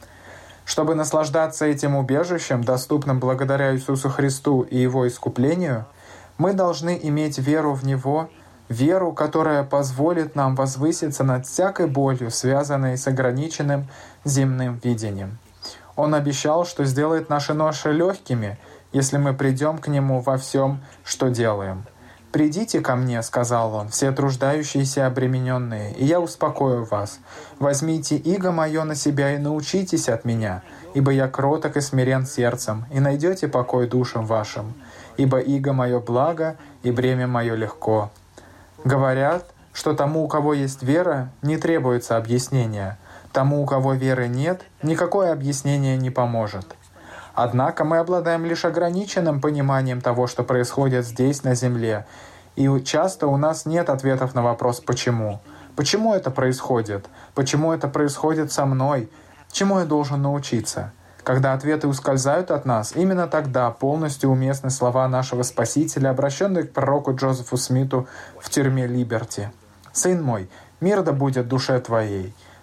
Чтобы наслаждаться этим убежищем, доступным благодаря Иисусу Христу и Его искуплению, мы должны иметь веру в Него, веру, которая позволит нам возвыситься над всякой болью, связанной с ограниченным земным видением. Он обещал, что сделает наши ноши легкими, если мы придем к Нему во всем, что делаем. «Придите ко мне, — сказал Он, — все труждающиеся и обремененные, и я успокою вас. Возьмите иго мое на себя и научитесь от меня, ибо я кроток и смирен сердцем, и найдете покой душам вашим. Ибо иго мое благо, и бремя мое легко». Говорят, что тому, у кого есть вера, не требуется объяснения. Тому, у кого веры нет, никакое объяснение не поможет. Однако мы обладаем лишь ограниченным пониманием того, что происходит здесь, на земле, и часто у нас нет ответов на вопрос «почему?». Почему это происходит? Почему это происходит со мной? Чему я должен научиться? Когда ответы ускользают от нас, именно тогда полностью уместны слова нашего Спасителя, обращенные к пророку Джозефу Смиту в тюрьме Либерти. «Сын мой, мир да будет душе твоей.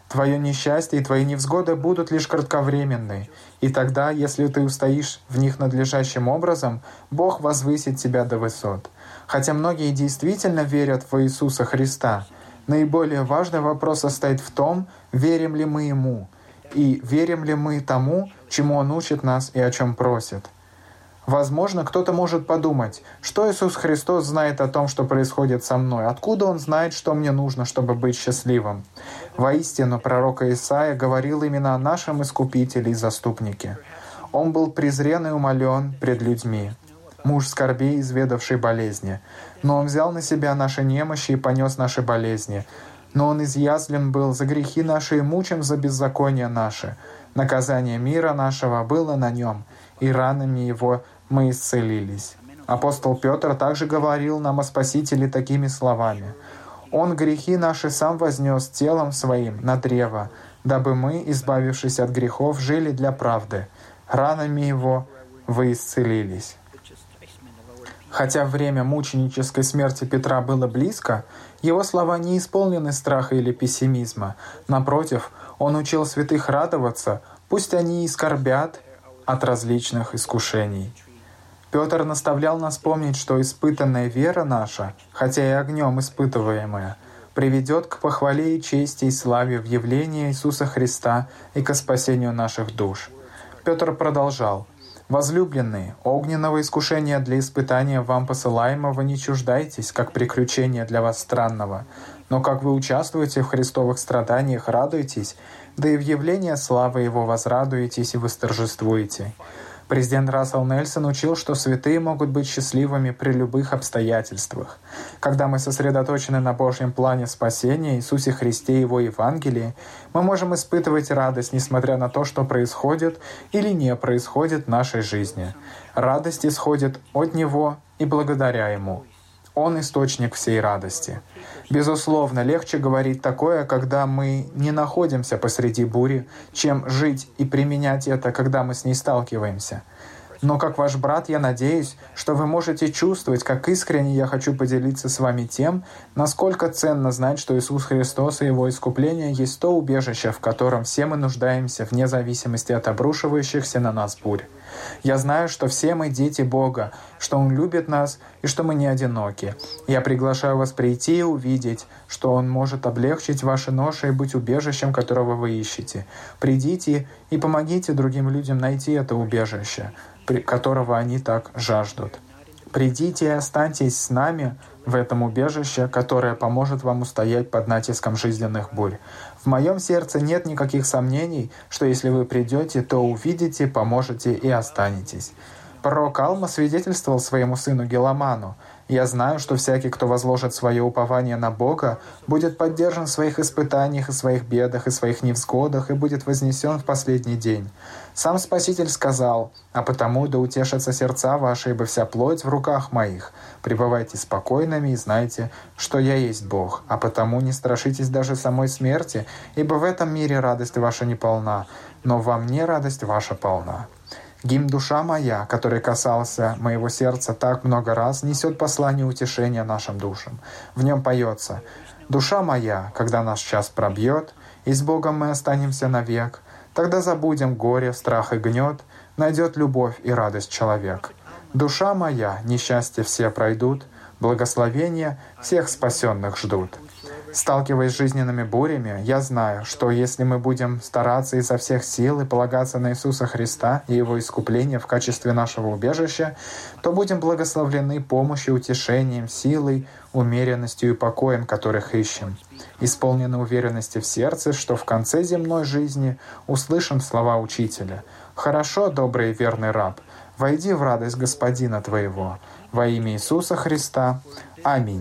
Твое несчастье и твои невзгоды будут лишь кратковременны, и тогда, если ты устоишь в них надлежащим образом, Бог возвысит тебя до высот. Хотя многие действительно верят в Иисуса Христа, наиболее важный вопрос состоит в том, верим ли мы Ему, и верим ли мы тому, чему Он учит нас и о чем просит. Возможно, кто-то может подумать, что Иисус Христос знает о том, что происходит со мной, откуда Он знает, что мне нужно, чтобы быть счастливым. Воистину, пророк Исаия говорил именно о нашем Искупителе и Заступнике. Он был презрен и умолен пред людьми, муж скорбей, изведавший болезни. Но Он взял на себя наши немощи и понес наши болезни. Но Он изъязвлен был за грехи наши и мучим за беззакония наши. Наказание мира нашего было на Нем, и ранами Его мы исцелились. Апостол Петр также говорил нам о Спасителе такими словами: «Он грехи наши сам вознес телом Своим на древо, дабы мы, избавившись от грехов, жили для правды. Ранами Его вы исцелились». Хотя время мученической смерти Петра было близко, его слова не исполнены страха или пессимизма. Напротив, он учил святых радоваться, пусть они и скорбят от различных искушений. Петр наставлял нас помнить, что испытанная вера наша, хотя и огнем испытываемая, приведет к похвале и чести и славе в явлении Иисуса Христа и ко спасению наших душ. Петр продолжал: «Возлюбленные, огненного искушения для испытания вам посылаемого не чуждайтесь, как приключения для вас странного, но как вы участвуете в христовых страданиях, радуйтесь, да и в явлении славы Его возрадуетесь и восторжествуете». Президент Рассел Нельсон учил, что святые могут быть счастливыми при любых обстоятельствах. Когда мы сосредоточены на Божьем плане спасения, Иисусе Христе и Его Евангелии, мы можем испытывать радость, несмотря на то, что происходит или не происходит в нашей жизни. Радость исходит от Него и благодаря Ему. Он — источник всей радости. Безусловно, легче говорить такое, когда мы не находимся посреди бури, чем жить и применять это, когда мы с ней сталкиваемся. Но как ваш брат, я надеюсь, что вы можете чувствовать, как искренне я хочу поделиться с вами тем, насколько ценно знать, что Иисус Христос и Его искупление есть то убежище, в котором все мы нуждаемся вне зависимости от обрушивающихся на нас бурь. Я знаю, что все мы дети Бога, что Он любит нас и что мы не одиноки. Я приглашаю вас прийти и увидеть, что Он может облегчить ваши ноши и быть убежищем, которого вы ищете. Придите и помогите другим людям найти это убежище, которого они так жаждут. Придите и останьтесь с нами в этом убежище, которое поможет вам устоять под натиском жизненных бурь. В моем сердце нет никаких сомнений, что если вы придете, то увидите, поможете и останетесь. Пророк Алма свидетельствовал своему сыну Геламану: «Я знаю, что всякий, кто возложит свое упование на Бога, будет поддержан в своих испытаниях и своих бедах и своих невзгодах и будет вознесен в последний день. Сам Спаситель сказал: а потому да утешатся сердца ваши, ибо вся плоть в руках моих. Пребывайте спокойными и знайте, что я есть Бог, а потому не страшитесь даже самой смерти, ибо в этом мире радость ваша не полна, но во мне радость ваша полна». Гимн «Душа моя», который касался моего сердца так много раз, несет послание утешения нашим душам. В нем поется: «Душа моя, когда наш час пробьет, и с Богом мы останемся навек, тогда забудем горе, страх и гнет, найдет любовь и радость человек. Душа моя, несчастья все пройдут, благословения всех спасенных ждут». Сталкиваясь с жизненными бурями, я знаю, что если мы будем стараться изо всех сил и полагаться на Иисуса Христа и Его искупление в качестве нашего убежища, то будем благословлены помощью, утешением, силой, умеренностью и покоем, которых ищем. Исполнены уверенности в сердце, что в конце земной жизни услышим слова Учителя: «Хорошо, добрый и верный раб, войди в радость Господина твоего». Во имя Иисуса Христа. Аминь.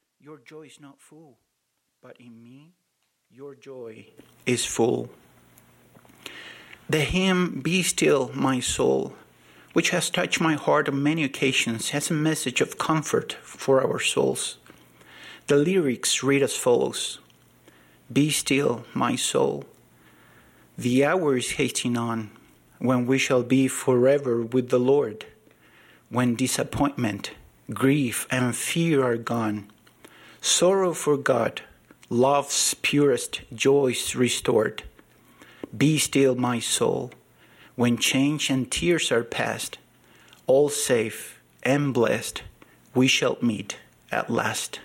But in me, your joy is full. The hymn, "Be Still, My Soul," which has touched my heart on many occasions, has a message of comfort for our souls. The lyrics read as follows: "Be still, my soul. The hour is hastening on, when we shall be forever with the Lord, when disappointment, grief, and fear are gone, sorrow forgot, love's purest joys restored. Be still, my soul, when change and tears are past, all safe and blessed, we shall meet at last.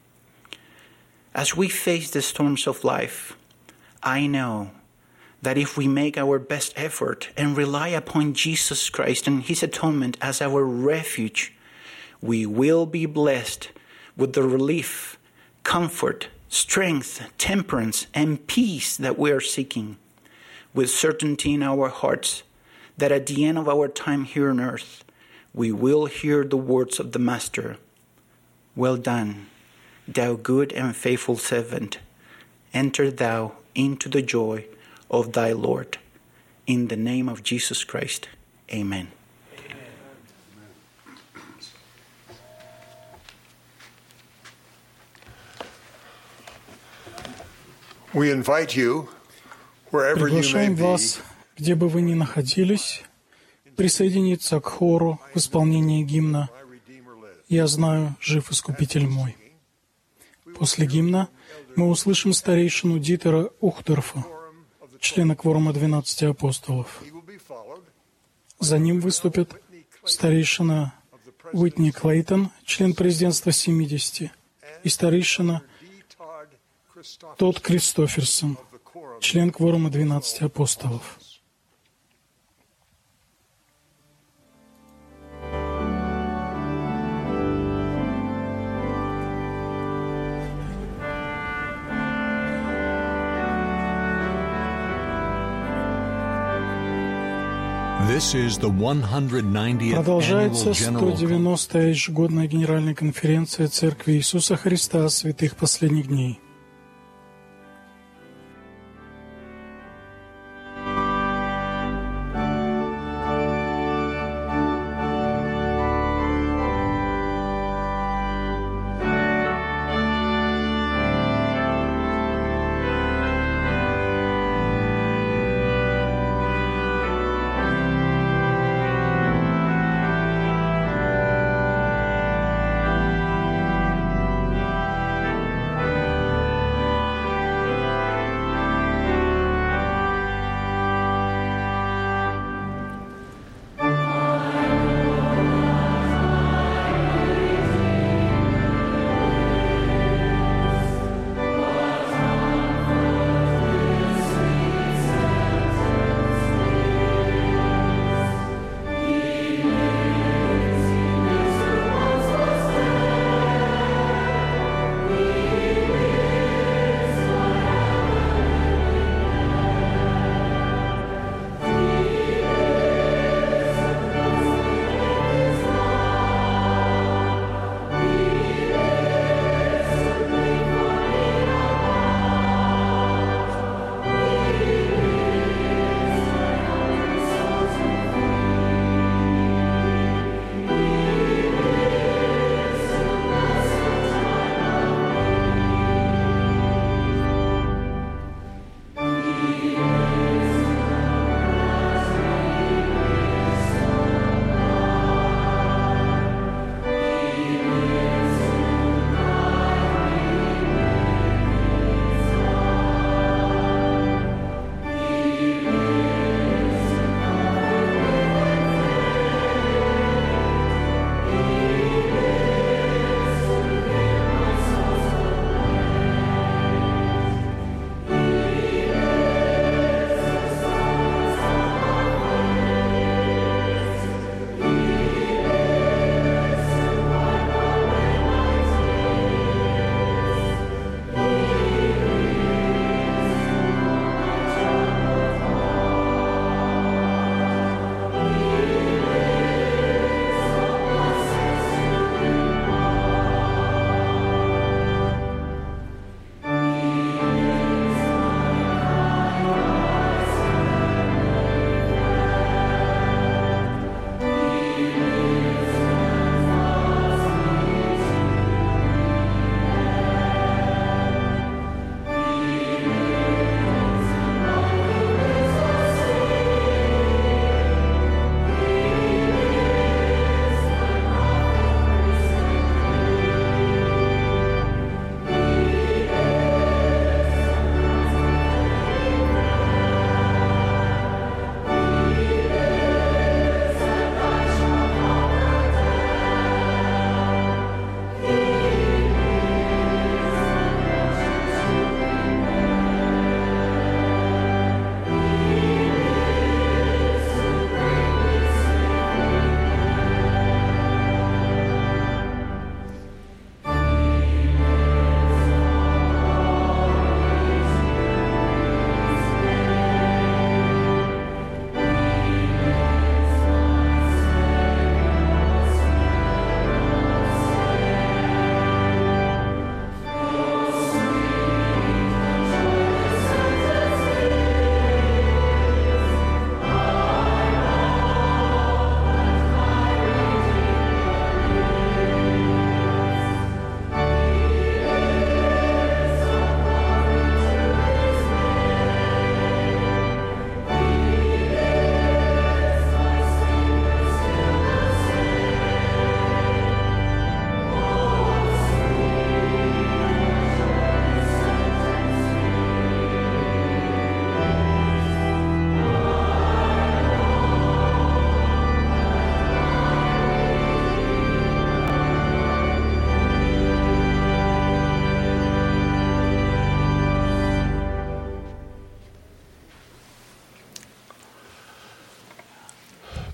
As we face the storms of life, I know that if we make our best effort and rely upon Jesus Christ and His atonement as our refuge, we will be blessed with the relief, comfort, strength, temperance, and peace that we are seeking, with certainty in our hearts that at the end of our time here on earth, we will hear the words of the Master, "Well done, thou good and faithful servant. Enter thou into the joy of thy Lord." In the name of Jesus Christ, amen. We invite you, wherever you may Приглашаем be, вас, где бы вы ни находились, присоединиться к хору в исполнении гимна «Я знаю, жив Искупитель мой». После гимна мы услышим старейшину Дитера Ухдорфа, члена кворума 12 апостолов. За ним выступит старейшина Уитни Клейтон, член президентства 70, и старейшина Тодд Кристоферсон, член кворума 12 апостолов. This is the 190th Продолжается Annual General 190-я ежегодная Генеральная конференция Церкви Иисуса Христа святых последних дней.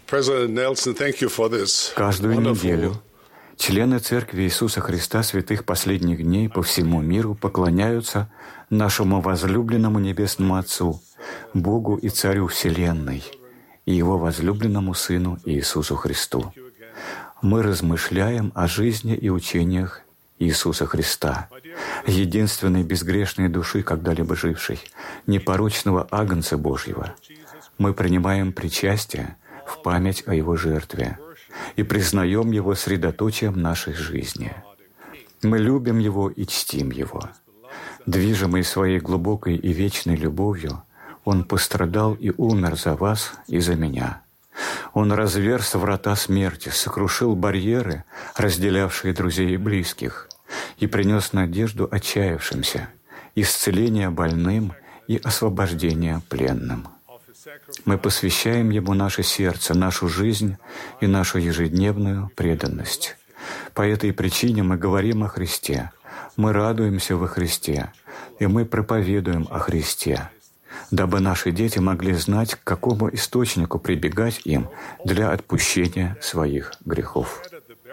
Каждую неделю члены Церкви Иисуса Христа Святых Последних Дней по всему миру поклоняются нашему возлюбленному Небесному Отцу, Богу и Царю Вселенной, и Его возлюбленному Сыну Иисусу Христу. Мы размышляем о жизни и учениях Иисуса Христа, единственной безгрешной души, когда-либо жившей, непорочного Агнца Божьего. Мы принимаем причастие в память о Его жертве и признаем Его средоточием нашей жизни. Мы любим Его и чтим Его. Движимый своей глубокой и вечной любовью, Он пострадал и умер за вас и за меня. Он разверз врата смерти, сокрушил барьеры, разделявшие друзей и близких, и принес надежду отчаявшимся, исцеление больным и освобождение пленным. Мы посвящаем Ему наше сердце, нашу жизнь и нашу ежедневную преданность. По этой причине мы говорим о Христе, мы радуемся во Христе, и мы проповедуем о Христе, дабы наши дети могли знать, к какому источнику прибегать им для отпущения своих грехов.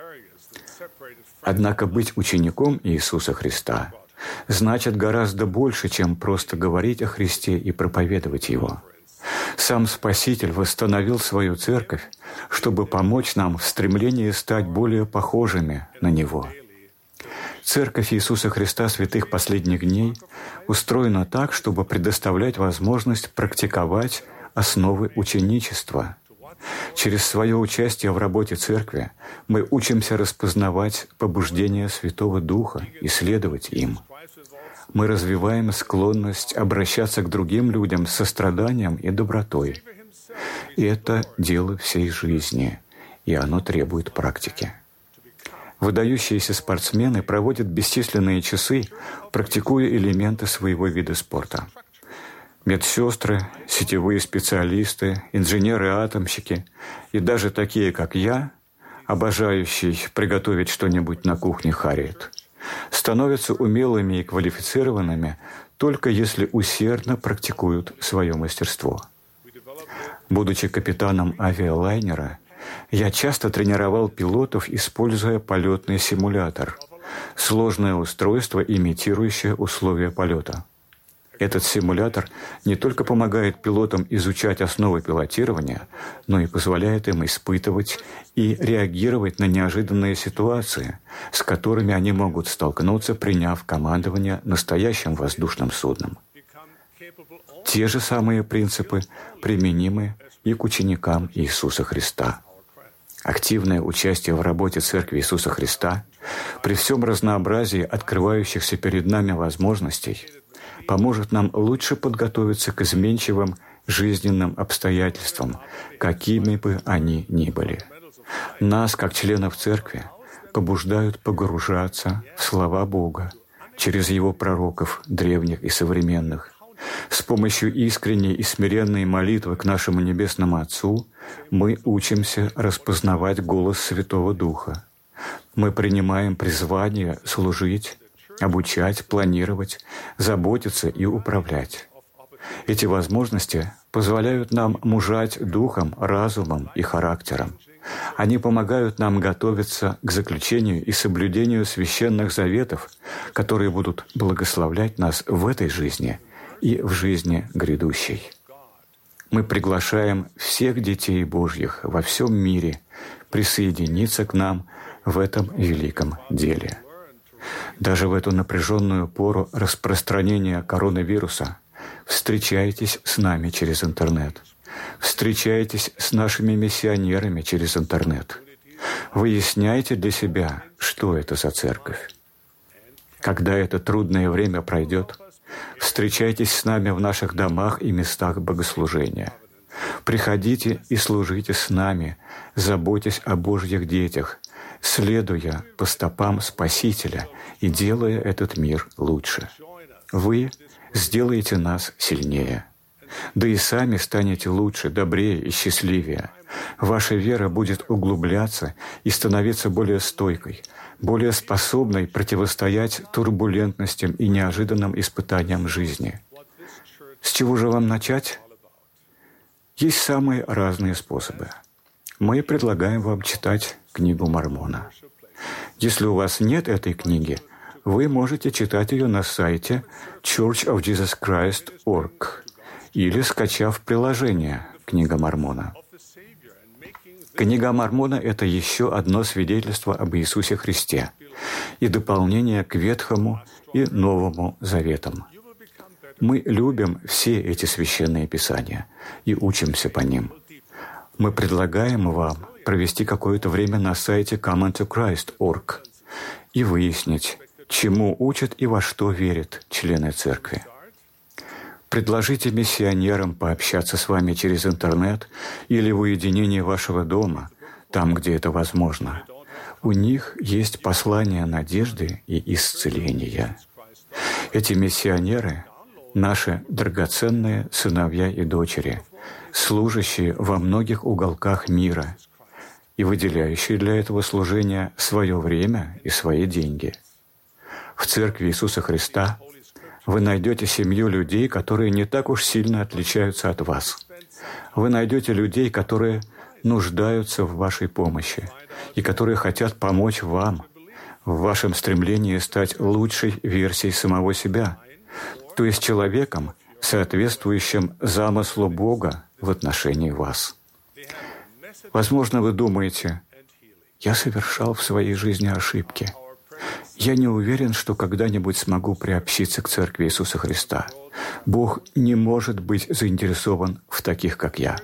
Однако быть учеником Иисуса Христа значит гораздо больше, чем просто говорить о Христе и проповедовать Его. Сам Спаситель восстановил свою Церковь, чтобы помочь нам в стремлении стать более похожими на Него. Церковь Иисуса Христа Святых Последних Дней устроена так, чтобы предоставлять возможность практиковать основы ученичества. Через свое участие в работе Церкви мы учимся распознавать побуждения Святого Духа и следовать им. Мы развиваем склонность обращаться к другим людям с состраданием и добротой. И это дело всей жизни, и оно требует практики. Выдающиеся спортсмены проводят бесчисленные часы, практикуя элементы своего вида спорта. Медсестры, сетевые специалисты, инженеры-атомщики и даже такие, как я, обожающий приготовить что-нибудь на кухне Харриет, становятся умелыми и квалифицированными только если усердно практикуют свое мастерство. Будучи капитаном авиалайнера, я часто тренировал пилотов, используя полетный симулятор — сложное устройство, имитирующее условия полета. Этот симулятор не только помогает пилотам изучать основы пилотирования, но и позволяет им испытывать и реагировать на неожиданные ситуации, с которыми они могут столкнуться, приняв командование настоящим воздушным судном. Те же самые принципы применимы и к ученикам Иисуса Христа. Активное участие в работе Церкви Иисуса Христа при всем разнообразии открывающихся перед нами возможностей поможет нам лучше подготовиться к изменчивым жизненным обстоятельствам, какими бы они ни были. Нас, как членов Церкви, побуждают погружаться в слова Бога через Его пророков, древних и современных. С помощью искренней и смиренной молитвы к нашему Небесному Отцу мы учимся распознавать голос Святого Духа. Мы принимаем призвание служить, обучать, планировать, заботиться и управлять. Эти возможности позволяют нам мужать духом, разумом и характером. Они помогают нам готовиться к заключению и соблюдению священных заветов, которые будут благословлять нас в этой жизни и в жизни грядущей. Мы приглашаем всех детей Божьих во всем мире присоединиться к нам в этом великом деле. Даже в эту напряженную пору распространения коронавируса встречайтесь с нами через интернет. Встречайтесь с нашими миссионерами через интернет. Выясняйте для себя, что это за церковь. Когда это трудное время пройдет, встречайтесь с нами в наших домах и местах богослужения. Приходите и служите с нами, заботясь о Божьих детях, следуя по стопам Спасителя и делая этот мир лучше. Вы сделаете нас сильнее. Да и сами станете лучше, добрее и счастливее. Ваша вера будет углубляться и становиться более стойкой, более способной противостоять турбулентностям и неожиданным испытаниям жизни. С чего же вам начать? Есть самые разные способы. мы предлагаем вам читать книгу Мормона. Если у вас нет этой книги, вы можете читать ее на сайте churchofjesuschrist.org или скачав приложение «Книга Мормона». Книга Мормона — это еще одно свидетельство об Иисусе Христе и дополнение к Ветхому и Новому Заветам. Мы любим все эти священные писания и учимся по ним. Мы предлагаем вам провести какое-то время на сайте commontochrist.org и выяснить, чему учат и во что верят члены Церкви. Предложите миссионерам пообщаться с вами через интернет или в уединении вашего дома, там, где это возможно. У них есть послание надежды и исцеления. Эти миссионеры — наши драгоценные сыновья и дочери, служащие во многих уголках мира и выделяющие для этого служения свое время и свои деньги. В Церкви Иисуса Христа вы найдете семью людей, которые не так уж сильно отличаются от вас. Вы найдете людей, которые нуждаются в вашей помощи и которые хотят помочь вам в вашем стремлении стать лучшей версией самого себя, то есть человеком, соответствующим замыслу Бога в отношении вас. Возможно, вы думаете: «Я совершал в своей жизни ошибки. Я не уверен, что когда-нибудь смогу приобщиться к Церкви Иисуса Христа. Бог не может быть заинтересован в таких, как я».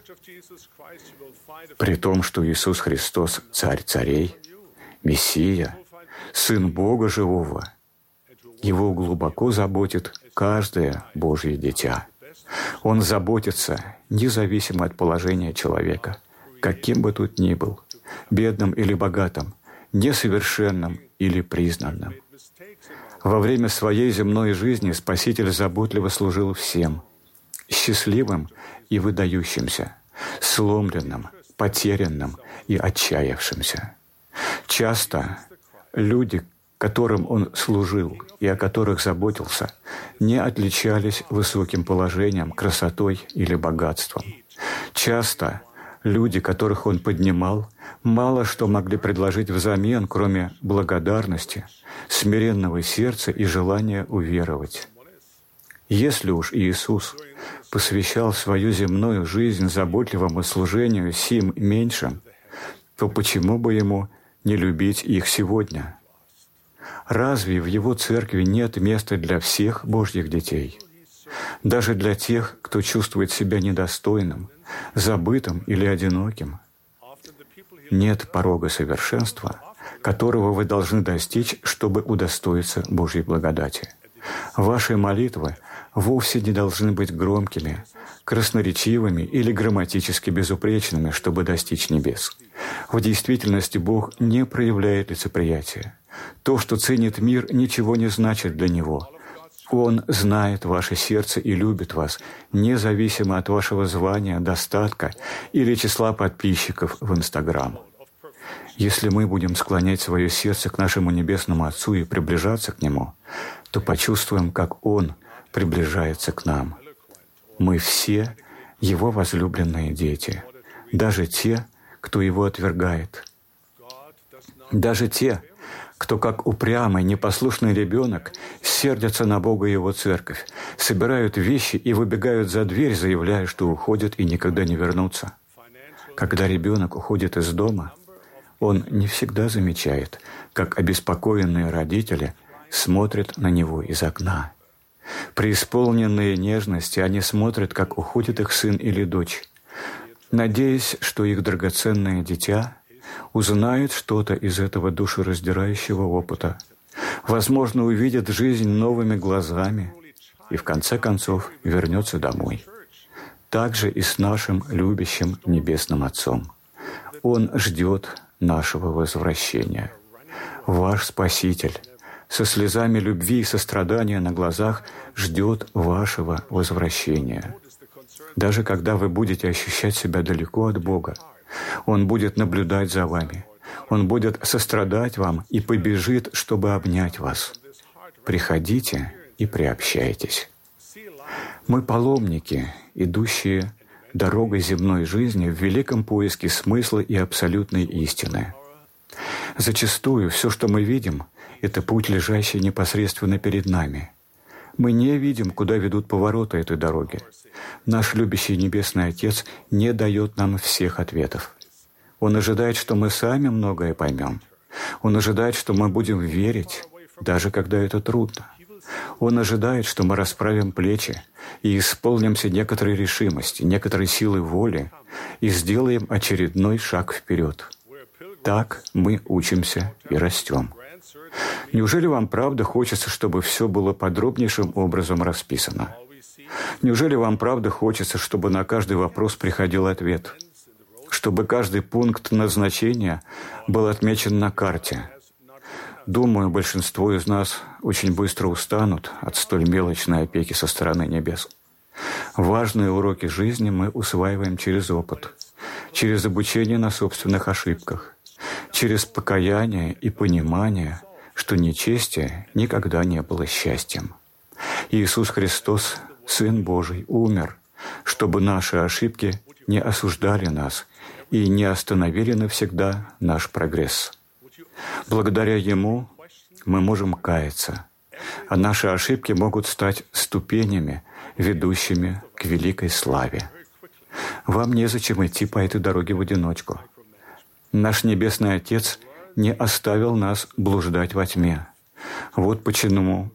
При том, что Иисус Христос — Царь царей, Мессия, Сын Бога живого, Его глубоко заботит каждое Божье дитя. Он заботится независимо от положения человека, каким бы тут ни был, бедным или богатым, несовершенным или признанным. Во время своей земной жизни Спаситель заботливо служил всем — счастливым и выдающимся, сломленным, потерянным и отчаявшимся. Часто люди, которым Он служил и о которых заботился, не отличались высоким положением, красотой или богатством. Часто люди, которых Он поднимал, мало что могли предложить взамен, кроме благодарности, смиренного сердца и желания уверовать. Если уж Иисус посвящал свою земную жизнь заботливому служению сим меньшим, то почему бы Ему не любить их сегодня? Разве в Его Церкви нет места для всех Божьих детей? Даже для тех, кто чувствует себя недостойным, забытым или одиноким? Нет порога совершенства, которого вы должны достичь, чтобы удостоиться Божьей благодати. Ваши молитвы вовсе не должны быть громкими, красноречивыми или грамматически безупречными, чтобы достичь небес. В действительности Бог не проявляет лицеприятия. То, что ценит мир, ничего не значит для Него. Он знает ваше сердце и любит вас, независимо от вашего звания, достатка или числа подписчиков в Инстаграм. Если мы будем склонять свое сердце к нашему Небесному Отцу и приближаться к Нему, то почувствуем, как Он приближается к нам. Мы все Его возлюбленные дети, даже те, кто Его отвергает. Даже те, кто, как упрямый, непослушный ребенок, сердятся на Бога и Его Церковь, собирают вещи и выбегают за дверь, заявляя, что уходят и никогда не вернутся. Когда ребенок уходит из дома, он не всегда замечает, как обеспокоенные родители смотрят на него из окна. Преисполненные нежности, они смотрят, как уходит их сын или дочь, надеясь, что их драгоценное дитя узнает что-то из этого душераздирающего опыта, возможно, увидит жизнь новыми глазами и, в конце концов, вернется домой. Так же и с нашим любящим Небесным Отцом. Он ждет нашего возвращения. Ваш Спаситель со слезами любви и сострадания на глазах ждет вашего возвращения. Даже когда вы будете ощущать себя далеко от Бога, Он будет наблюдать за вами. Он будет сострадать вам и побежит, чтобы обнять вас. Приходите и приобщайтесь. Мы паломники, идущие дорогой земной жизни в великом поиске смысла и абсолютной истины. Зачастую все, что мы видим, это путь, лежащий непосредственно перед нами. Мы не видим, куда ведут повороты этой дороги. Наш любящий Небесный Отец не дает нам всех ответов. Он ожидает, что мы сами многое поймем. Он ожидает, что мы будем верить, даже когда это трудно. Он ожидает, что мы расправим плечи и исполнимся некоторой решимости, некоторой силы воли и сделаем очередной шаг вперед. Так мы учимся и растем. Неужели вам правда хочется, чтобы все было подробнейшим образом расписано? Неужели вам правда хочется, чтобы на каждый вопрос приходил ответ? Чтобы каждый пункт назначения был отмечен на карте? Думаю, большинство из нас очень быстро устанут от столь мелочной опеки со стороны небес. Важные уроки жизни мы усваиваем через опыт, через обучение на собственных ошибках, через покаяние и понимание, что нечестие никогда не было счастьем. Иисус Христос, Сын Божий, умер, чтобы наши ошибки не осуждали нас и не остановили навсегда наш прогресс. Благодаря Ему мы можем каяться, а наши ошибки могут стать ступенями, ведущими к великой славе. Вам незачем идти по этой дороге в одиночку. Наш Небесный Отец не оставил нас блуждать во тьме. Вот почему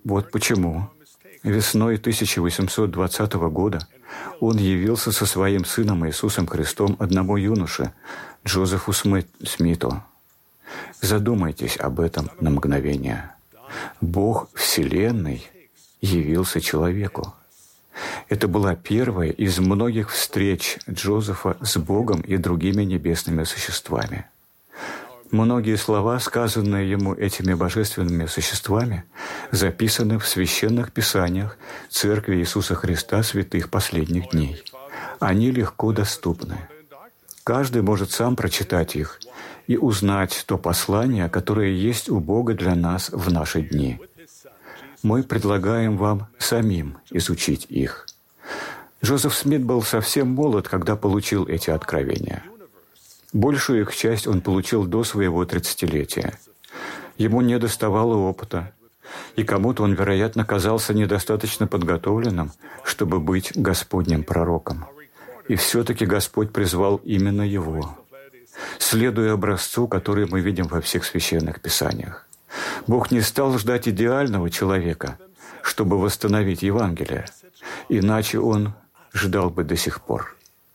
весной 1820 года Он явился со Своим Сыном Иисусом Христом одному юноше, Джозефу Смиту. Задумайтесь об этом на мгновение. Бог Вселенной явился человеку. Это была первая из многих встреч Джозефа с Богом и другими небесными существами. Многие слова, сказанные ему этими божественными существами, записаны в священных писаниях Церкви Иисуса Христа святых последних дней. Они легко доступны. Каждый может сам прочитать их и узнать то послание, которое есть у Бога для нас в наши дни. Мы предлагаем вам самим изучить их. Джозеф Смит был совсем молод, когда получил эти откровения. Большую их часть он получил до своего 30-летия. Ему недоставало опыта, и кому-то он, вероятно, казался недостаточно подготовленным, чтобы быть Господним пророком. И все-таки Господь призвал именно его, следуя образцу, который мы видим во всех священных писаниях. Бог не стал ждать идеального человека, чтобы восстановить Евангелие, иначе Он ждал бы до сих пор.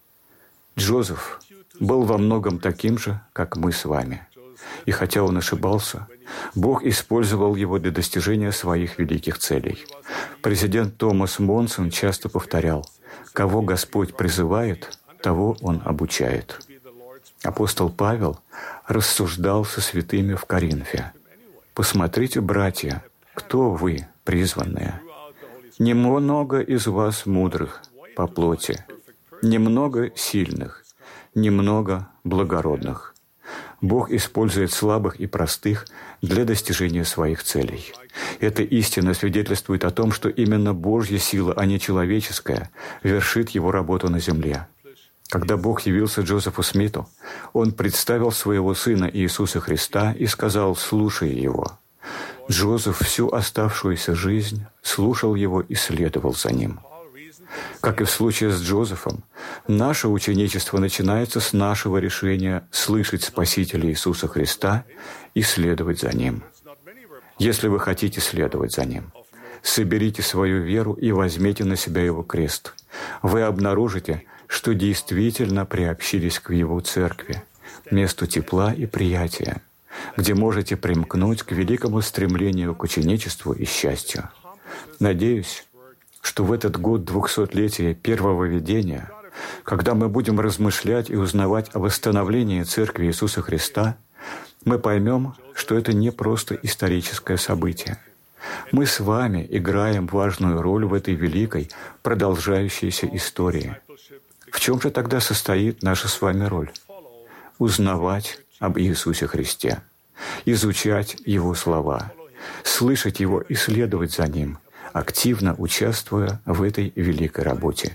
Джозеф был во многом таким же, как мы с вами. И хотя он ошибался, Бог использовал его для достижения своих великих целей. Президент Томас Монсон часто повторял: «Кого Господь призывает, того Он обучает». Апостол Павел рассуждал со святыми в Коринфе: «Посмотрите, братья, кто вы, призванные? Немного из вас мудрых по плоти, немного сильных, немного благородных». Бог использует слабых и простых для достижения своих целей. Эта истина свидетельствует о том, что именно Божья сила, а не человеческая, вершит Его работу на земле. Когда Бог явился Джозефу Смиту, Он представил Своего Сына Иисуса Христа и сказал, слушая Его. Джозеф всю оставшуюся жизнь слушал Его и следовал за Ним. Как и в случае с Джозефом, наше ученичество начинается с нашего решения слышать Спасителя Иисуса Христа и следовать за Ним. Если вы хотите следовать за Ним, соберите свою веру и возьмите на себя Его крест. Вы обнаружите, что действительно приобщились к Его церкви, месту тепла и приятия, где можете примкнуть к великому стремлению к ученичеству и счастью. Надеюсь, что в этот год 200-летия первого видения, когда мы будем размышлять и узнавать о восстановлении Церкви Иисуса Христа, мы поймем, что это не просто историческое событие. Мы с вами играем важную роль в этой великой, продолжающейся истории. В чем же тогда состоит наша с вами роль? Узнавать об Иисусе Христе, изучать Его слова, слышать Его и следовать за Ним, активно участвуя в этой великой работе.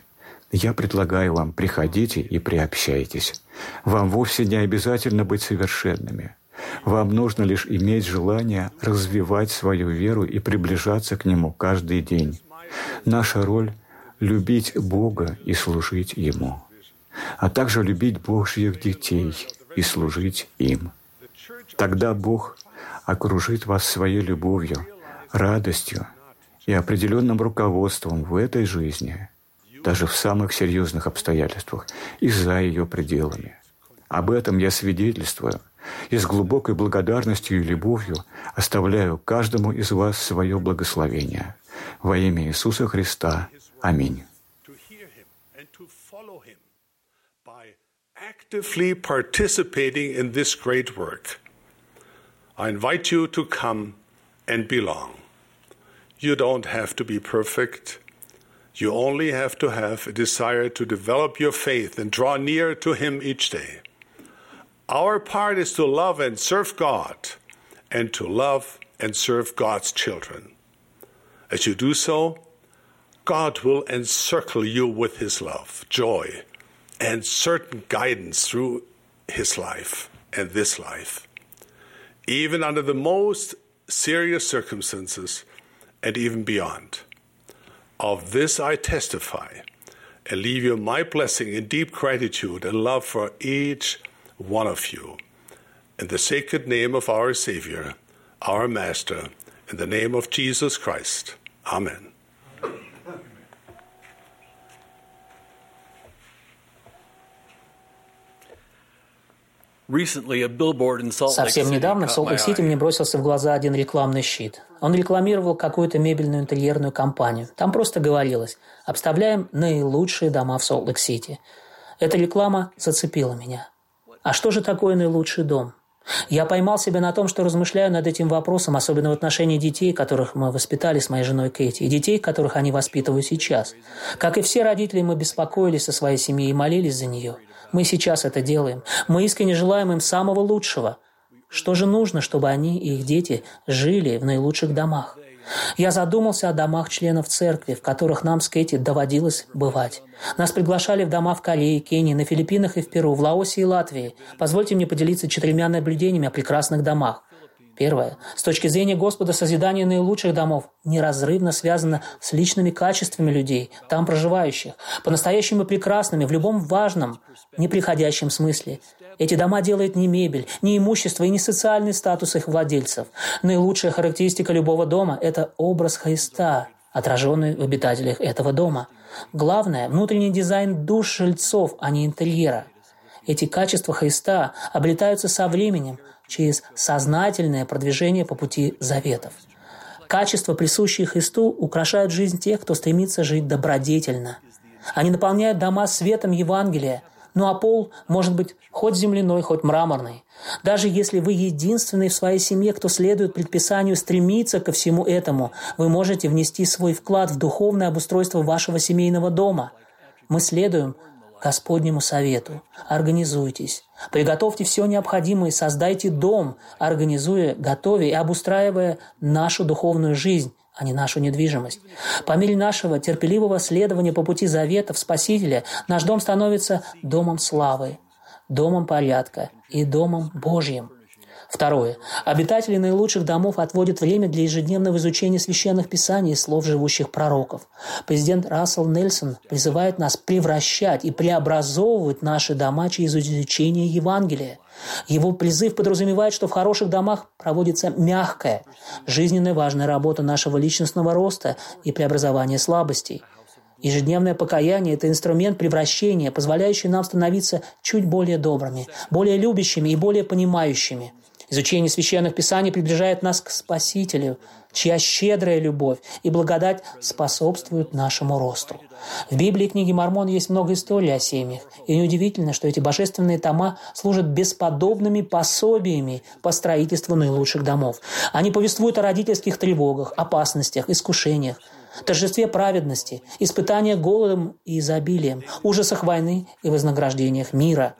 Я предлагаю вам, приходите и приобщайтесь. Вам вовсе не обязательно быть совершенными. Вам нужно лишь иметь желание развивать свою веру и приближаться к Нему каждый день. Наша роль — любить Бога и служить Ему, а также любить Божьих детей и служить им. Тогда Бог окружит вас своей любовью, радостью и определенным руководством в этой жизни, даже в самых серьезных обстоятельствах и за ее пределами. Об этом я свидетельствую и с глубокой благодарностью и любовью оставляю каждому из вас свое благословение. Во имя Иисуса Христа. Аминь. Actively participating in this great work, I invite you to come and belong. You don't have to be perfect. You only have to have a desire to develop your faith and draw near to Him each day. Our part is to love and serve God and to love and serve God's children. As you do so, God will encircle you with His love, joy, and certain guidance through His life and this life, even under the most serious circumstances and even beyond. Of this I testify and leave you my blessing in deep gratitude and love for each one of you. In the sacred name of our Savior, our Master, in the name of Jesus Christ. Amen. Совсем недавно в Солт-Лейк-Сити мне бросился в глаза один рекламный щит. Он рекламировал какую-то мебельную интерьерную компанию. Там просто говорилось: «Обставляем наилучшие дома в Солт-Лейк-Сити». Эта реклама зацепила меня. А что же такое наилучший дом? Я поймал себя на том, что размышляю над этим вопросом, особенно в отношении детей, которых мы воспитали с моей женой Кэти, и детей, которых они воспитывают сейчас. Как и все родители, мы беспокоились о своей семье и молились за нее. Мы сейчас это делаем. Мы искренне желаем им самого лучшего. Что же нужно, чтобы они и их дети жили в наилучших домах? Я задумался о домах членов церкви, в которых нам с Кэти доводилось бывать. Нас приглашали в дома в Корее, Кении, на Филиппинах и в Перу, в Лаосе и Латвии. Позвольте мне поделиться 4 наблюдениями о прекрасных домах. Первое. С точки зрения Господа, созидание наилучших домов неразрывно связано с личными качествами людей, там проживающих, по-настоящему прекрасными, в любом важном, неприходящем смысле. Эти дома делает не мебель, не имущество и не социальный статус их владельцев. Наилучшая характеристика любого дома – это образ Христа, отраженный в обитателях этого дома. Главное – внутренний дизайн душ жильцов, а не интерьера. Эти качества Христа обретаются со временем через сознательное продвижение по пути заветов. Качества, присущие Христу, украшают жизнь тех, кто стремится жить добродетельно. Они наполняют дома светом Евангелия, ну а пол может быть хоть земляной, хоть мраморный. Даже если вы единственный в своей семье, кто следует предписанию стремиться ко всему этому, вы можете внести свой вклад в духовное обустройство вашего семейного дома. Мы следуем Господнему совету. Организуйтесь. Приготовьте все необходимое, создайте дом, организуя, готовя и обустраивая нашу духовную жизнь, а не нашу недвижимость. По мере нашего терпеливого следования по пути заветов Спасителя наш дом становится домом славы, домом порядка и домом Божьим. Второе. Обитатели наилучших домов отводят время для ежедневного изучения священных писаний и слов живущих пророков. Президент Рассел Нельсон призывает нас превращать и преобразовывать наши дома через изучение Евангелия. Его призыв подразумевает, что в хороших домах проводится мягкая, жизненно важная работа нашего личностного роста и преобразования слабостей. Ежедневное покаяние – это инструмент превращения, позволяющий нам становиться чуть более добрыми, более любящими и более понимающими. Изучение священных писаний приближает нас к Спасителю, чья щедрая любовь и благодать способствуют нашему росту. В Библии и книге Мормон есть много историй о семьях, и неудивительно, что эти божественные тома служат бесподобными пособиями по строительству наилучших домов. Они повествуют о родительских тревогах, опасностях, искушениях, торжестве праведности, испытаниях голодом и изобилием, ужасах войны и вознаграждениях мира.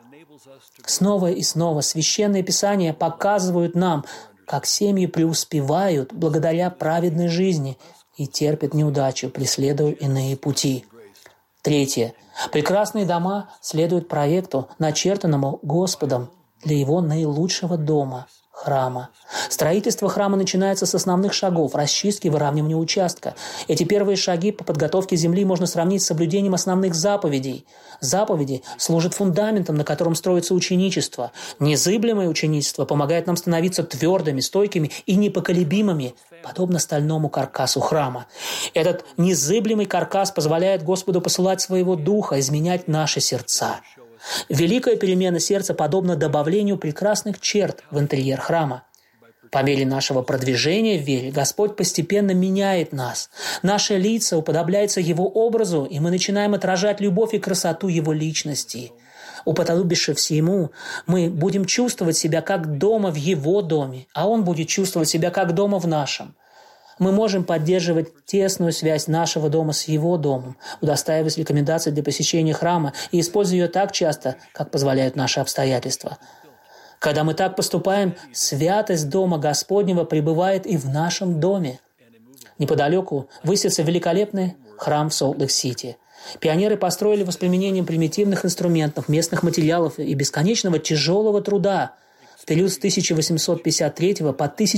Снова и снова священные писания показывают нам, как семьи преуспевают благодаря праведной жизни и терпят неудачу, преследуя иные пути. Третье. Прекрасные дома следуют проекту, начертанному Господом для Его наилучшего дома – храма. Строительство храма начинается с основных шагов – расчистки и выравнивания участка. Эти первые шаги по подготовке земли можно сравнить с соблюдением основных заповедей. Заповеди служат фундаментом, на котором строится ученичество. Незыблемое ученичество помогает нам становиться твердыми, стойкими и непоколебимыми, подобно стальному каркасу храма. Этот незыблемый каркас позволяет Господу посылать своего Духа, изменять наши сердца. Великая перемена сердца подобна добавлению прекрасных черт в интерьер храма. По мере нашего продвижения в вере Господь постепенно меняет нас. Наши лица уподобляются Его образу, и мы начинаем отражать любовь и красоту Его личности. Уподобившись Ему, мы будем чувствовать себя как дома в Его доме, а Он будет чувствовать себя как дома в нашем. Мы можем поддерживать тесную связь нашего дома с Его домом, удостаиваясь рекомендаций для посещения храма и используя ее так часто, как позволяют наши обстоятельства. Когда мы так поступаем, святость Дома Господнего пребывает и в нашем доме. Неподалеку высится великолепный храм в Солт-Лейк-Сити. Пионеры построили его с применением примитивных инструментов, местных материалов и бесконечного тяжелого труда в период с 1853 по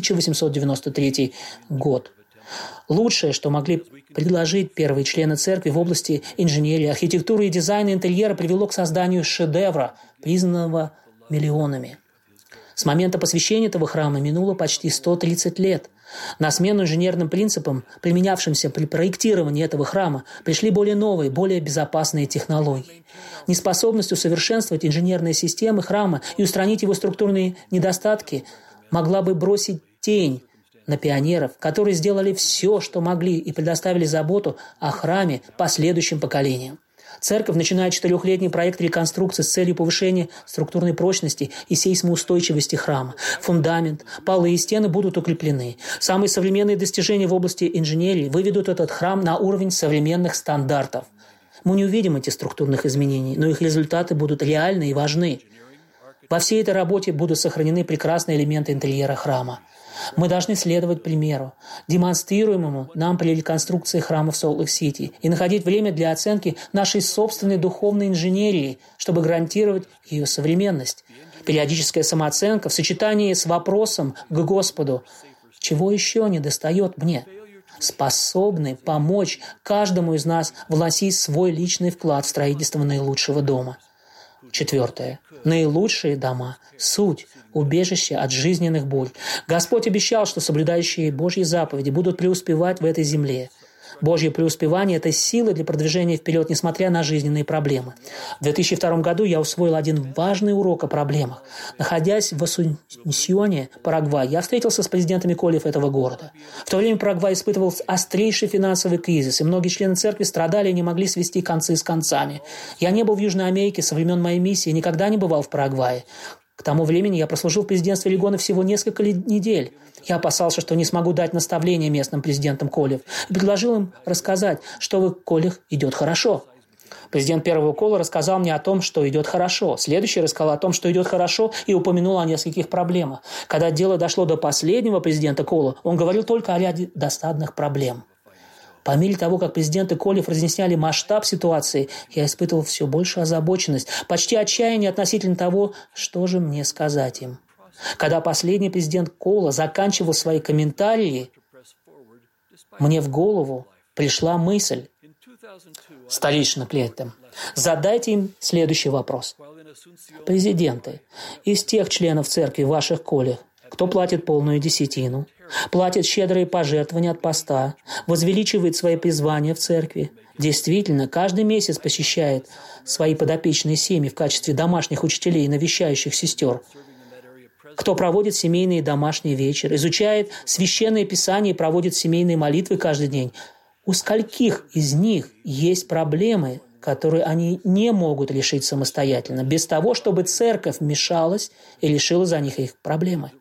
1893 год. Лучшее, что могли предложить первые члены церкви в области инженерии, архитектуры и дизайна интерьера, привело к созданию шедевра, признанного миллионами. С момента посвящения этого храма минуло почти 130 лет. На смену инженерным принципам, применявшимся при проектировании этого храма, пришли более новые, более безопасные технологии. Неспособность усовершенствовать инженерные системы храма и устранить его структурные недостатки могла бы бросить тень на пионеров, которые сделали все, что могли, и предоставили заботу о храме последующим поколениям. Церковь начинает 4-летний проект реконструкции с целью повышения структурной прочности и сейсмоустойчивости храма. Фундамент, полы и стены будут укреплены. Самые современные достижения в области инженерии выведут этот храм на уровень современных стандартов. Мы не увидим этих структурных изменений, но их результаты будут реальны и важны. Во всей этой работе будут сохранены прекрасные элементы интерьера храма. Мы должны следовать примеру, демонстрируемому нам при реконструкции храма в Солт-Лейк-Сити, и находить время для оценки нашей собственной духовной инженерии, чтобы гарантировать ее современность. Периодическая самооценка в сочетании с вопросом к Господу: «Чего еще недостает мне?» способны помочь каждому из нас вносить свой личный вклад в строительство наилучшего дома. 4. Наилучшие дома – суть, убежище от жизненных боль. Господь обещал, что соблюдающие Божьи заповеди будут преуспевать в этой земле. Божье преуспевание – это сила для продвижения вперед, несмотря на жизненные проблемы. В 2002 году я усвоил один важный урок о проблемах. Находясь в Асунсьоне, Парагвай, я встретился с президентами колледжев этого города. В то время Парагвай испытывал острейший финансовый кризис, и многие члены церкви страдали и не могли свести концы с концами. Я не был в Южной Америке со времен моей миссии, никогда не бывал в Парагвае. К тому времени я прослужил в президентстве региона всего несколько недель. Я опасался, что не смогу дать наставления местным президентам колледжев, и предложил им рассказать, что в колледжах идет хорошо. Президент первого колла рассказал мне о том, что идет хорошо. Следующий рассказал о том, что идет хорошо, и упомянул о нескольких проблемах. Когда дело дошло до последнего президента колла, он говорил только о ряде досадных проблем. По мере того, как президенты колледжев разъясняли масштаб ситуации, я испытывал все большую озабоченность, почти отчаяние относительно того, что же мне сказать им. Когда последний президент колла заканчивал свои комментарии, мне в голову пришла мысль: старейшина клиентам, задайте им следующий вопрос. Президенты, из тех членов церкви ваших коллег, кто платит полную десятину, платит щедрые пожертвования от поста, возвеличивает свои призвания в церкви, действительно каждый месяц посещает свои подопечные семьи в качестве домашних учителей и навещающих сестер, кто проводит семейные домашние вечеры, изучает священные писания и проводит семейные молитвы каждый день. У скольких из них есть проблемы, которые они не могут решить самостоятельно, без того, чтобы церковь вмешалась и решила за них их проблемы?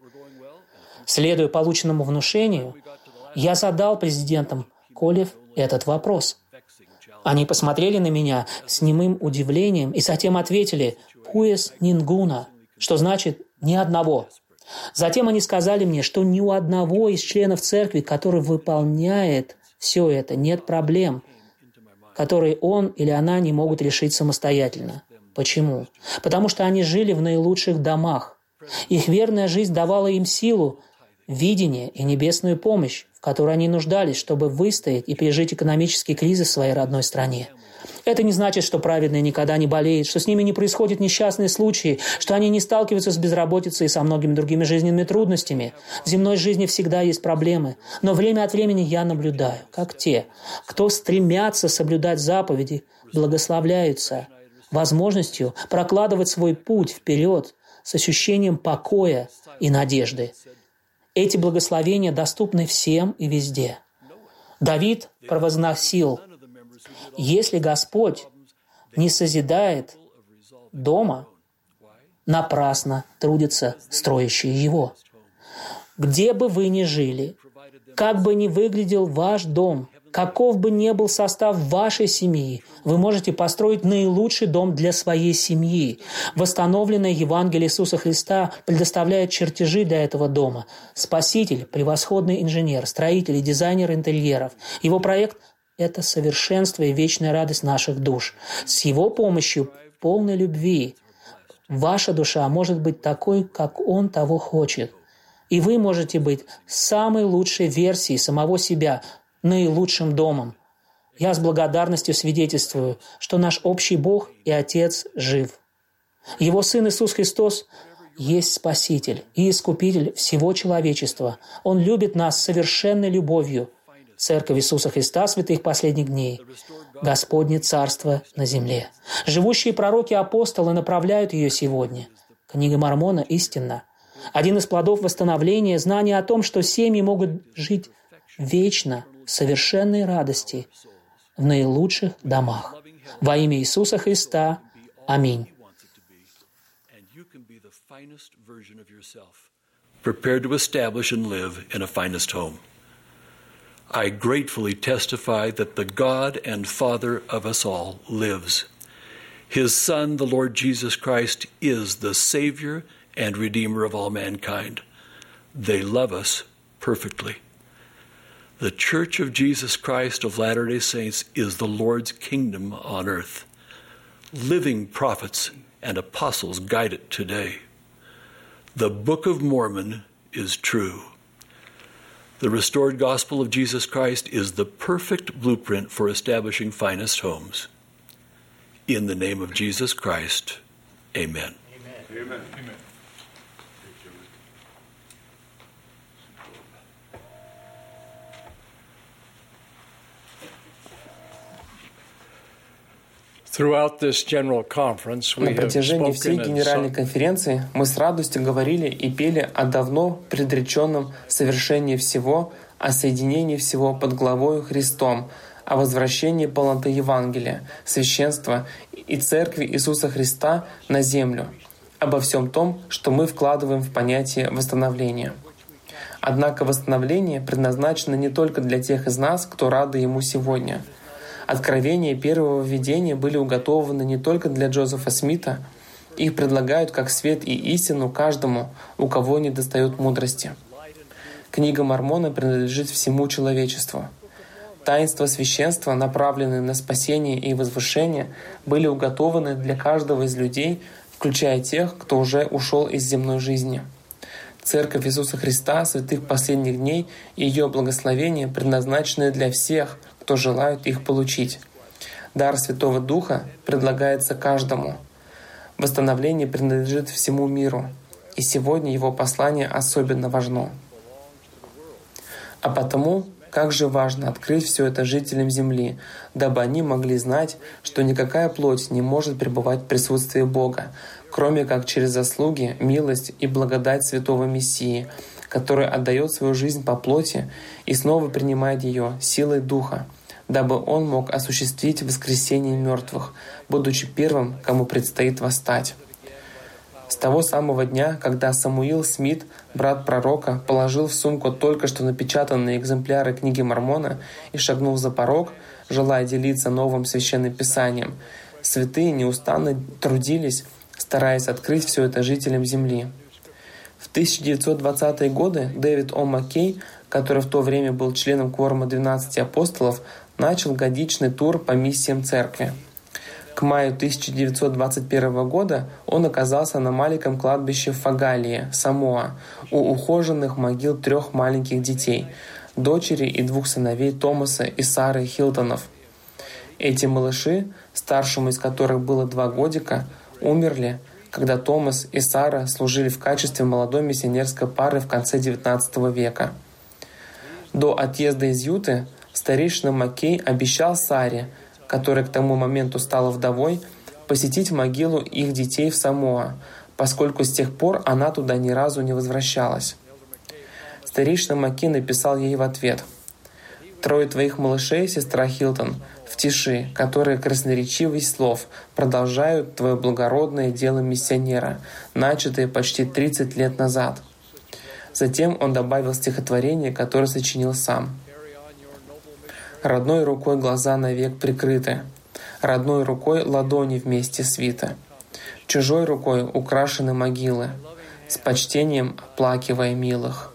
Следуя полученному внушению, я задал президентам колледжев этот вопрос. Они посмотрели на меня с немым удивлением и затем ответили «Пуэс нингуна», что значит «ни одного». Затем они сказали мне, что ни у одного из членов церкви, который выполняет все это, нет проблем, которые он или она не могут решить самостоятельно. Почему? Потому что они жили в наилучших домах. Их верная жизнь давала им силу, видение и небесную помощь, в которой они нуждались, чтобы выстоять и пережить экономический кризис в своей родной стране. Это не значит, что праведные никогда не болеют, что с ними не происходят несчастные случаи, что они не сталкиваются с безработицей и со многими другими жизненными трудностями. В земной жизни всегда есть проблемы, но время от времени я наблюдаю, как те, кто стремятся соблюдать заповеди, благословляются возможностью прокладывать свой путь вперед с ощущением покоя и надежды. Эти благословения доступны всем и везде. Давид провозгласил: «Если Господь не созидает дома, напрасно трудятся строящие его». Где бы вы ни жили, как бы ни выглядел ваш дом, каков бы ни был состав вашей семьи, вы можете построить наилучший дом для своей семьи. Восстановленное Евангелие Иисуса Христа предоставляет чертежи для этого дома. Спаситель, превосходный инженер, строитель и дизайнер интерьеров. Его проект – это совершенство и вечная радость наших душ. С его помощью, полной любви, ваша душа может быть такой, как Он того хочет. И вы можете быть самой лучшей версией самого себя, наилучшим домом. Я с благодарностью свидетельствую, что наш общий Бог и Отец жив. Его Сын Иисус Христос есть Спаситель и Искупитель всего человечества. Он любит нас совершенной любовью. Церковь Иисуса Христа святых последних дней. Господне Царство на земле. Живущие пророки и апостолы направляют ее сегодня. Книга Мормона истинна. Один из плодов восстановления – знание о том, что семьи могут жить вечно, в совершенной радости, в наилучших домах. Во имя Иисуса Христа. Аминь. Prepared to establish and live in a finest home. I gratefully testify that the God and Father of us all lives. His Son, the Lord Jesus Christ, is the Savior and Redeemer of all mankind. They love us perfectly. The Church of Jesus Christ of Latter-day Saints is the Lord's kingdom on earth. Living prophets and apostles guide it today. The Book of Mormon is true. The restored gospel of Jesus Christ is the perfect blueprint for establishing finest homes. In the name of Jesus Christ, amen. Amen. Amen. Amen. На протяжении всей Генеральной конференции мы с радостью говорили и пели о давно предреченном совершении всего, о соединении всего под главою Христом, о возвращении полноты Евангелия, священства и Церкви Иисуса Христа на землю, обо всем том, что мы вкладываем в понятие восстановления. Однако восстановление предназначено не только для тех из нас, кто рады ему сегодня. Откровения первого видения были уготованы не только для Джозефа Смита, их предлагают как свет и истину каждому, у кого недостает мудрости. Книга Мормона принадлежит всему человечеству. Таинства священства, направленные на спасение и возвышение, были уготованы для каждого из людей, включая тех, кто уже ушел из земной жизни. Церковь Иисуса Христа, святых последних дней и ее благословения предназначены для всех, кто желает их получить. Дар Святого Духа предлагается каждому. Восстановление принадлежит всему миру, и сегодня его послание особенно важно. А потому, как же важно открыть все это жителям земли, дабы они могли знать, что никакая плоть не может пребывать в присутствии Бога, кроме как через заслуги, милость и благодать Святого Мессии, который отдает свою жизнь по плоти и снова принимает ее силой Духа, дабы Он мог осуществить воскресение мертвых, будучи первым, кому предстоит восстать. С того самого дня, когда Самуил Смит, брат пророка, положил в сумку только что напечатанные экземпляры книги Мормона и шагнул за порог, желая делиться новым священным писанием, святые неустанно трудились, стараясь открыть все это жителям земли. В 1920-е годы Дэвид О. Маккей, который в то время был членом кворума 12 апостолов, начал годичный тур по миссиям церкви. К маю 1921 года он оказался на маленьком кладбище в Фагалии, Самоа, у ухоженных могил 3 маленьких детей – дочери и 2 сыновей Томаса и Сары Хилтонов. Эти малыши, старшему из которых было 2 годика, умерли, когда Томас и Сара служили в качестве молодой миссионерской пары в конце XIX века. До отъезда из Юты старейшина Маккей обещал Саре, которая к тому моменту стала вдовой, посетить могилу их детей в Самоа, поскольку с тех пор она туда ни разу не возвращалась. Старейшина Маккей написал ей в ответ: «3 твоих малышей, сестра Хилтон, в тиши, которые красноречивый слов продолжают твое благородное дело миссионера, начатое почти 30 лет назад». Затем он добавил стихотворение, которое сочинил сам. «Родной рукой глаза навек прикрыты, родной рукой ладони вместе свиты, чужой рукой украшены могилы, с почтением оплакивая милых».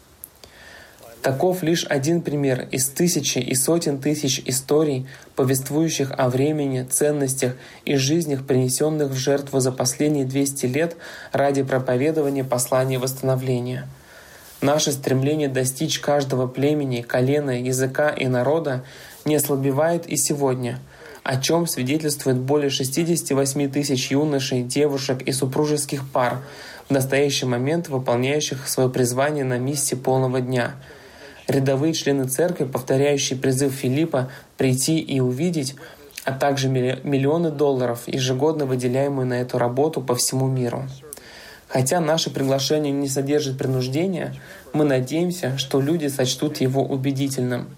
Таков лишь один пример из тысячи и сотен тысяч историй, повествующих о времени, ценностях и жизнях, принесенных в жертву за последние 200 лет ради проповедования послания восстановления. Наше стремление достичь каждого племени, колена, языка и народа не ослабевает и сегодня, о чем свидетельствует более 68 тысяч юношей, девушек и супружеских пар, в настоящий момент выполняющих свое призвание на миссии полного дня. Рядовые члены церкви, повторяющие призыв Филиппа прийти и увидеть, а также миллионы долларов, ежегодно выделяемые на эту работу по всему миру. Хотя наше приглашение не содержит принуждения, мы надеемся, что люди сочтут его убедительным.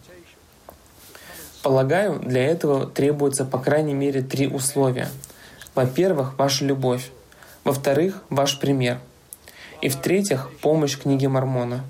Полагаю, для этого требуется по крайней мере 3 условия. Во-первых, ваша любовь. Во-вторых, ваш пример. И в-третьих, помощь книге Мормона.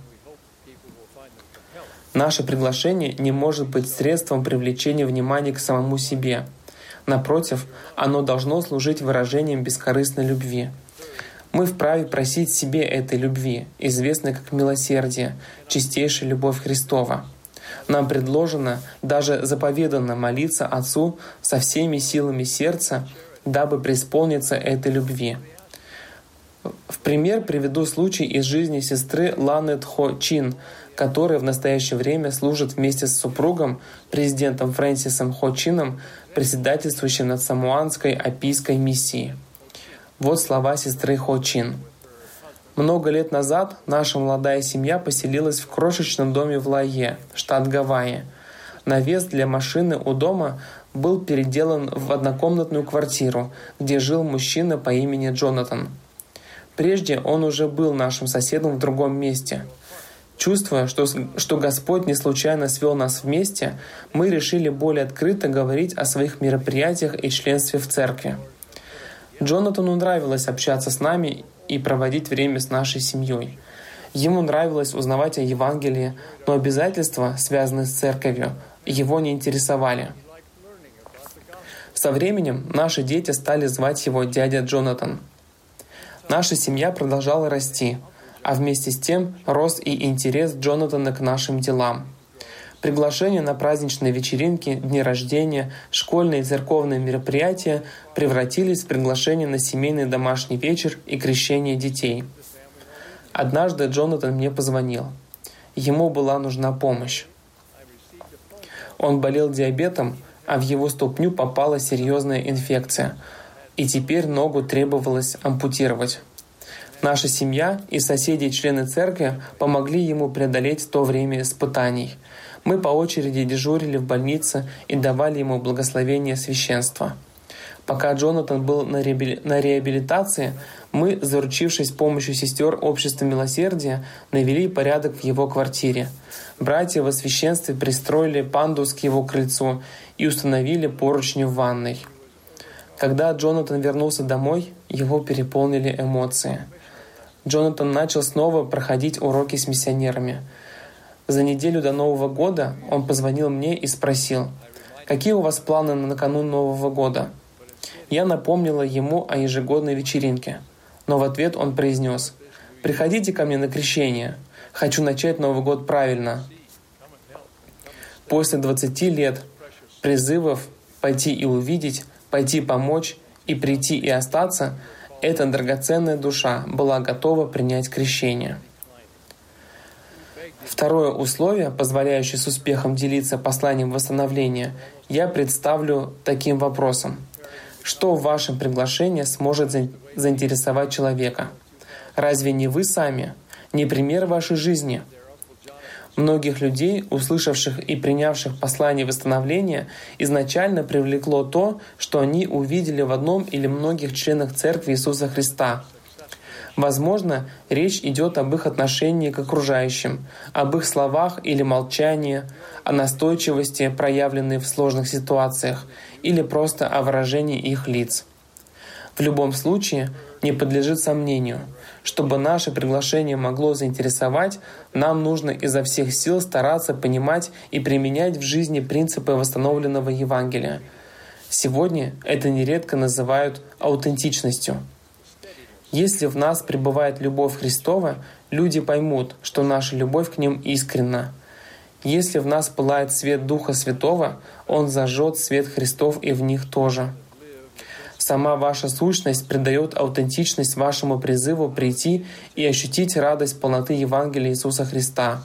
Наше приглашение не может быть средством привлечения внимания к самому себе. Напротив, оно должно служить выражением бескорыстной любви. Мы вправе просить себе этой любви, известной как милосердие, чистейшая любовь Христова. Нам предложено, даже заповедано молиться Отцу со всеми силами сердца, дабы преисполниться этой любви. В пример приведу случай из жизни сестры Ланет Хо Чин, которая в настоящее время служит вместе с супругом, президентом Фрэнсисом Хо Чином, председательствующим над Самоанской апийской миссией. Вот слова сестры Хо Чин. «Много лет назад наша молодая семья поселилась в крошечном доме в Лайе, штат Гавайи. Навес для машины у дома был переделан в однокомнатную квартиру, где жил мужчина по имени Джонатан. Прежде он уже был нашим соседом в другом месте. Чувствуя, что Господь не случайно свел нас вместе, мы решили более открыто говорить о своих мероприятиях и членстве в церкви. Джонатану нравилось общаться с нами и проводить время с нашей семьей. Ему нравилось узнавать о Евангелии, но обязательства, связанные с церковью, его не интересовали. Со временем наши дети стали звать его дядя Джонатан. Наша семья продолжала расти, а вместе с тем рос и интерес Джонатана к нашим делам. Приглашения на праздничные вечеринки, дни рождения, школьные и церковные мероприятия превратились в приглашение на семейный домашний вечер и крещение детей. Однажды Джонатан мне позвонил. Ему была нужна помощь. Он болел диабетом, а в его ступню попала серьезная инфекция, и теперь ногу требовалось ампутировать. Наша семья и соседи и члены церкви помогли ему преодолеть то время испытаний. Мы по очереди дежурили в больнице и давали ему благословение священства. Пока Джонатан был на реабилитации, мы, заручившись помощью сестер Общества Милосердия, навели порядок в его квартире. Братья во священстве пристроили пандус к его крыльцу и установили поручни в ванной. Когда Джонатан вернулся домой, его переполнили эмоции. Джонатан начал снова проходить уроки с миссионерами. За неделю до Нового года он позвонил мне и спросил: «Какие у вас планы на накануне Нового года?» Я напомнила ему о ежегодной вечеринке, но в ответ он произнес: «Приходите ко мне на крещение. Хочу начать Новый год правильно». После 20 лет призывов пойти и увидеть, пойти помочь и прийти и остаться, эта драгоценная душа была готова принять крещение. Второе условие, позволяющее с успехом делиться посланием восстановления, я представлю таким вопросом. Что в вашем приглашении сможет заинтересовать человека? Разве не вы сами, не пример вашей жизни? Многих людей, услышавших и принявших послание восстановления, изначально привлекло то, что они увидели в одном или многих членах Церкви Иисуса Христа. Возможно, речь идет об их отношении к окружающим, об их словах или молчании, о настойчивости, проявленной в сложных ситуациях, или просто о выражении их лиц. В любом случае, не подлежит сомнению, чтобы наше приглашение могло заинтересовать, нам нужно изо всех сил стараться понимать и применять в жизни принципы восстановленного Евангелия. Сегодня это нередко называют аутентичностью. Если в нас пребывает любовь Христова, люди поймут, что наша любовь к ним искренна. Если в нас пылает свет Духа Святого, Он зажжет свет Христов и в них тоже. Сама ваша сущность придает аутентичность вашему призыву прийти и ощутить радость полноты Евангелия Иисуса Христа.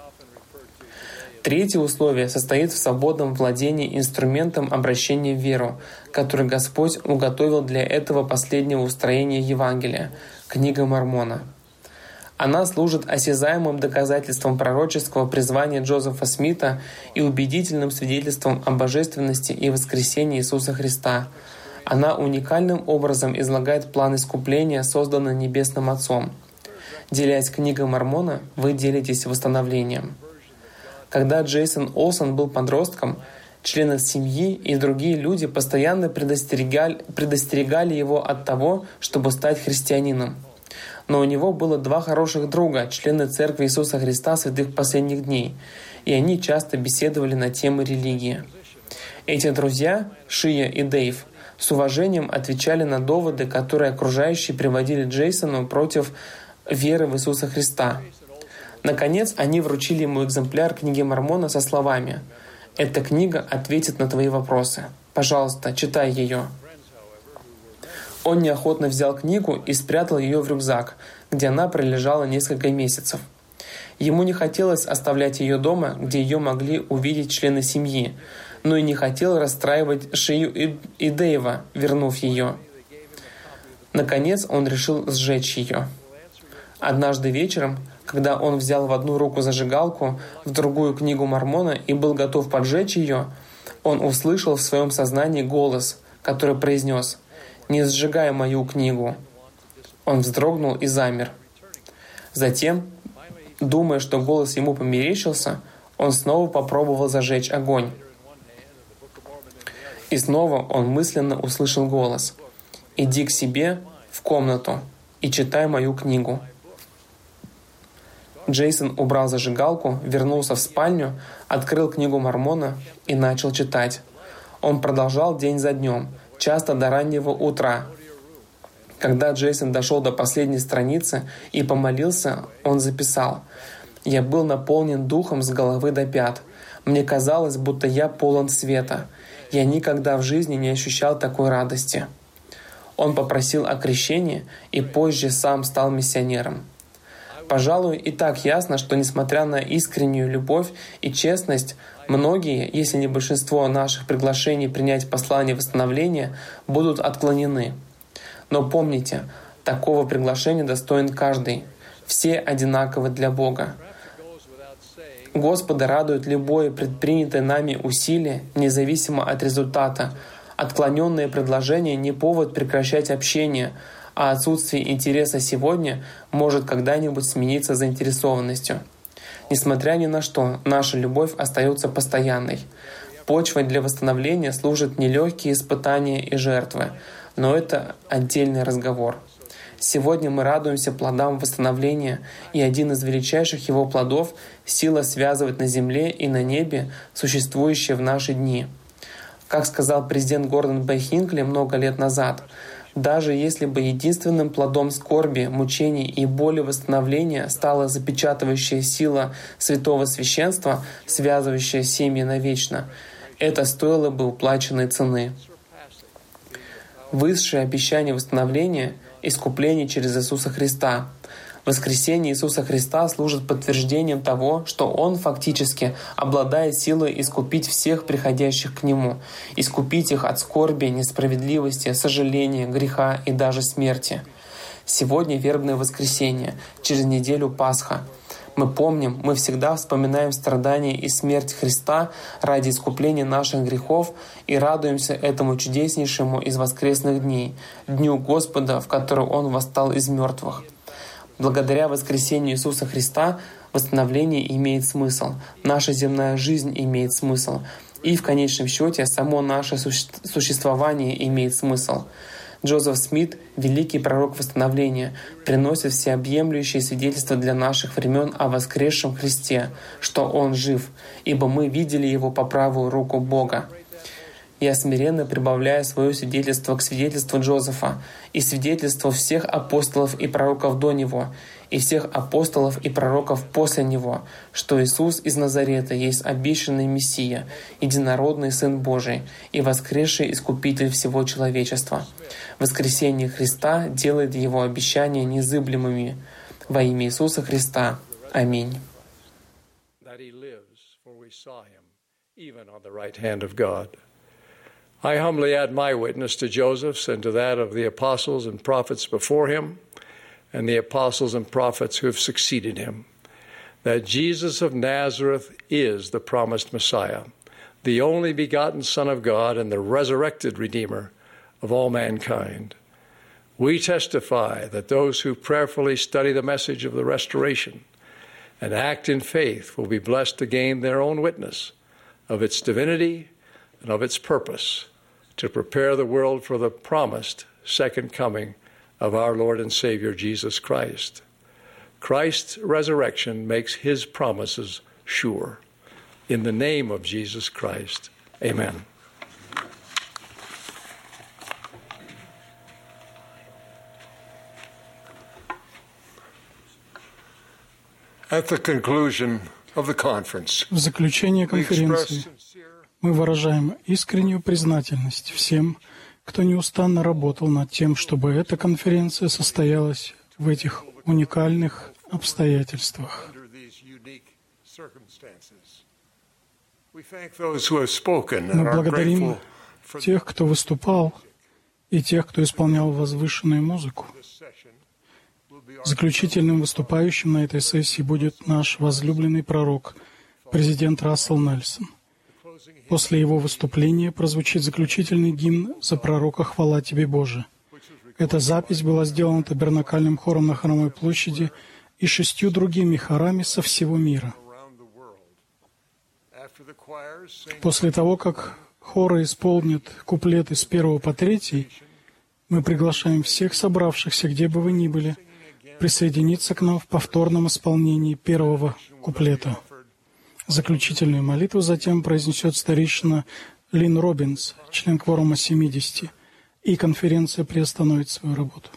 Третье условие состоит в свободном владении инструментом обращения в веру, который Господь уготовил для этого последнего устроения Евангелия — книга Мормона. Она служит осязаемым доказательством пророческого призвания Джозефа Смита и убедительным свидетельством о божественности и воскресении Иисуса Христа. Она уникальным образом излагает план искупления, созданный Небесным Отцом. Делясь книгой Мормона, вы делитесь восстановлением. Когда Джейсон Олсон был подростком, члены семьи и другие люди постоянно предостерегали его от того, чтобы стать христианином. Но у него было два хороших друга, члены Церкви Иисуса Христа Святых Последних Дней, и они часто беседовали на темы религии. Эти друзья, Шия и Дэйв, с уважением отвечали на доводы, которые окружающие приводили Джейсону против веры в Иисуса Христа. Наконец, они вручили ему экземпляр книги Мормона со словами: «Эта книга ответит на твои вопросы. Пожалуйста, читай ее». Он неохотно взял книгу и спрятал ее в рюкзак, где она пролежала несколько месяцев. Ему не хотелось оставлять ее дома, где ее могли увидеть члены семьи, но и не хотел расстраивать Шию и Дэйва, вернув ее. Наконец он решил сжечь ее. Однажды вечером, когда он взял в одну руку зажигалку, в другую книгу Мормона и был готов поджечь ее, он услышал в своем сознании голос, который произнес: «Не сжигай мою книгу». Он вздрогнул и замер. Затем, думая, что голос ему померещился, он снова попробовал зажечь огонь. И снова он мысленно услышал голос: «Иди к себе в комнату и читай мою книгу». Джейсон убрал зажигалку, вернулся в спальню, открыл книгу Мормона и начал читать. Он продолжал день за днем, часто до раннего утра. Когда Джейсон дошел до последней страницы и помолился, он записал: «Я был наполнен духом с головы до пят. Мне казалось, будто я полон света. Я никогда в жизни не ощущал такой радости». Он попросил о крещении и позже сам стал миссионером. Пожалуй, и так ясно, что несмотря на искреннюю любовь и честность, многие, если не большинство наших приглашений принять послание восстановления, будут отклонены. Но помните, такого приглашения достоин каждый. Все одинаковы для Бога. Господа радует любое предпринятое нами усилие, независимо от результата. Отклоненное предложение не повод прекращать общение, а отсутствие интереса сегодня может когда-нибудь смениться заинтересованностью. Несмотря ни на что, наша любовь остается постоянной. Почвой для восстановления служат нелегкие испытания и жертвы, но это отдельный разговор. Сегодня мы радуемся плодам восстановления, и один из величайших его плодов — сила связывать на земле и на небе существующее в наши дни. Как сказал президент Гордон Б. Хинкли много лет назад, даже если бы единственным плодом скорби, мучений и боли восстановления стала запечатывающая сила святого священства, связывающая семьи навечно, Это стоило бы уплаченной цены. Высшее обещание восстановления — искупление через Иисуса Христа. Воскресение Иисуса Христа служит подтверждением того, что Он фактически обладает силой искупить всех приходящих к Нему, искупить их от скорби, несправедливости, сожаления, греха и даже смерти. Сегодня вербное воскресенье, через неделю Пасха. Мы помним, мы всегда вспоминаем страдания и смерть Христа ради искупления наших грехов и радуемся этому чудеснейшему из воскресных дней, Дню Господа, в который Он восстал из мертвых. Благодаря воскресению Иисуса Христа восстановление имеет смысл, наша земная жизнь имеет смысл, и в конечном счете само наше существование имеет смысл. Джозеф Смит, великий пророк восстановления, приносит всеобъемлющее свидетельство для наших времен о воскресшем Христе, что Он жив, ибо мы видели Его по правую руку Бога. Я смиренно прибавляю свое свидетельство к свидетельству Джозефа и свидетельству всех апостолов и пророков до него, и всех апостолов и пророков после него, что Иисус из Назарета есть обещанный Мессия, единородный Сын Божий и воскресший Искупитель всего человечества. Воскресение Христа делает Его обещания незыблемыми. Во имя Иисуса Христа. Аминь. I humbly add my witness to Joseph's and to that of the apostles and prophets before him and the apostles and prophets who have succeeded him, that Jesus of Nazareth is the promised Messiah, the only begotten Son of God and the resurrected Redeemer of all mankind. We testify that those who prayerfully study the message of the restoration and act in faith will be blessed to gain their own witness of its divinity and of its purpose to prepare the world for the promised second coming of our Lord and Savior Jesus Christ. Christ's resurrection makes His promises sure. In the name of Jesus Christ, amen. At the conclusion of the conference, в заключение конференции мы выражаем искреннюю признательность всем, кто неустанно работал над тем, чтобы эта конференция состоялась в этих уникальных обстоятельствах. Мы благодарим тех, кто выступал, и тех, кто исполнял возвышенную музыку. Заключительным выступающим на этой сессии будет наш возлюбленный пророк, президент Рассел Нельсон. После его выступления прозвучит заключительный гимн «За пророка хвала Тебе, Боже». Эта запись была сделана табернакальным хором на Храмовой площади и 6 другими хорами со всего мира. После того, как хоры исполнят куплеты с 1 по 3, мы приглашаем всех собравшихся, где бы вы ни были, присоединиться к нам в повторном исполнении 1 куплета. Заключительную молитву затем произнесет старейшина Лин Робинс, член кворума 70, и конференция приостановит свою работу.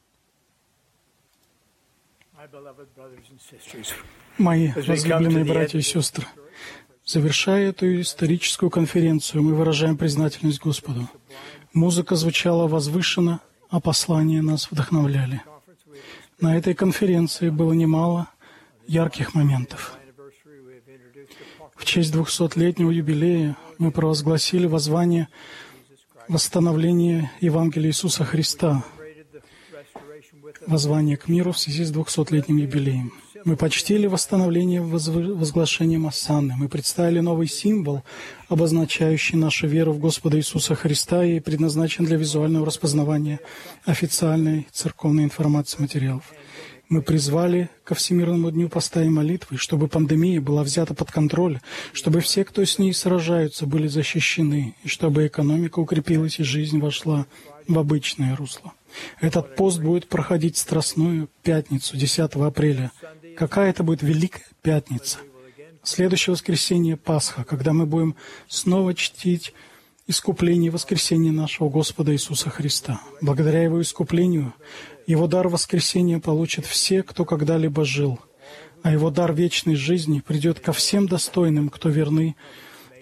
Мои возлюбленные братья и сестры, завершая эту историческую конференцию, мы выражаем признательность Господу. Музыка звучала возвышенно, а послания нас вдохновляли. На этой конференции было немало ярких моментов. В честь 200-летнего юбилея мы провозгласили воззвание восстановления Евангелия Иисуса Христа, воззвание к миру в связи с 200-летним юбилеем. Мы почтили восстановление возглашением Осанны. Мы представили новый символ, обозначающий нашу веру в Господа Иисуса Христа и предназначен для визуального распознавания официальной церковной информации материалов. Мы призвали ко Всемирному дню поста и молитвы, чтобы пандемия была взята под контроль, чтобы все, кто с ней сражаются, были защищены, и чтобы экономика укрепилась и жизнь вошла в обычное русло. Этот пост будет проходить в Страстную пятницу, 10 апреля. Какая это будет Великая Пятница? Следующее воскресенье — Пасха, когда мы будем снова чтить искупление и воскресение нашего Господа Иисуса Христа. Благодаря Его искуплению, Его дар воскресения получат все, кто когда-либо жил, а Его дар вечной жизни придет ко всем достойным, кто верны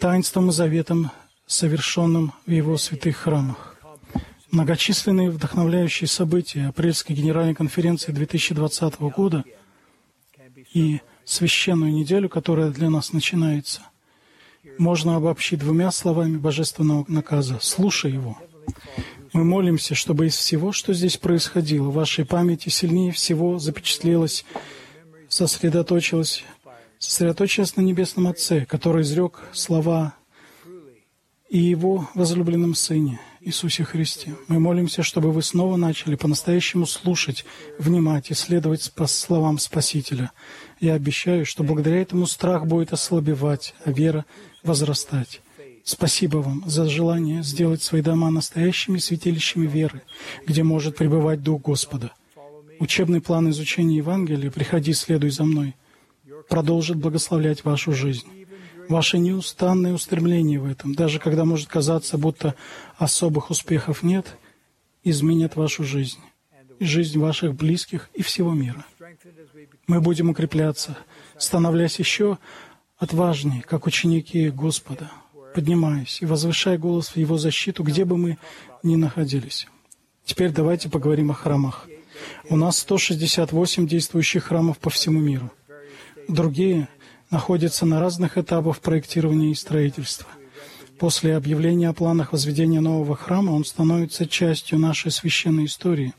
таинством и заветом, совершенным в Его святых храмах. Многочисленные вдохновляющие события апрельской Генеральной конференции 2020 года и священную неделю, которая для нас начинается, можно обобщить двумя словами божественного наказа: «Слушай его». Мы молимся, чтобы из всего, что здесь происходило, в вашей памяти сильнее всего запечатлелось, сосредоточилось на Небесном Отце, который изрек слова и Его возлюбленном Сыне, Иисусе Христе. Мы молимся, чтобы вы снова начали по-настоящему слушать, внимать и следовать по словам Спасителя. Я обещаю, что благодаря этому страх будет ослабевать, а вера возрастать. Спасибо вам за желание сделать свои дома настоящими святилищами веры, где может пребывать Дух Господа. Учебный план изучения Евангелия «Приходи, следуй за мной» продолжит благословлять вашу жизнь. Ваше неустанное устремление в этом, даже когда может казаться, будто особых успехов нет, изменят вашу жизнь, и жизнь ваших близких и всего мира. Мы будем укрепляться, становляясь еще отважнее, как ученики Господа, поднимаясь и возвышая голос в Его защиту, где бы мы ни находились. Теперь давайте поговорим о храмах. У нас 168 действующих храмов по всему миру. Другие находятся на разных этапах проектирования и строительства. После объявления о планах возведения нового храма он становится частью нашей священной истории.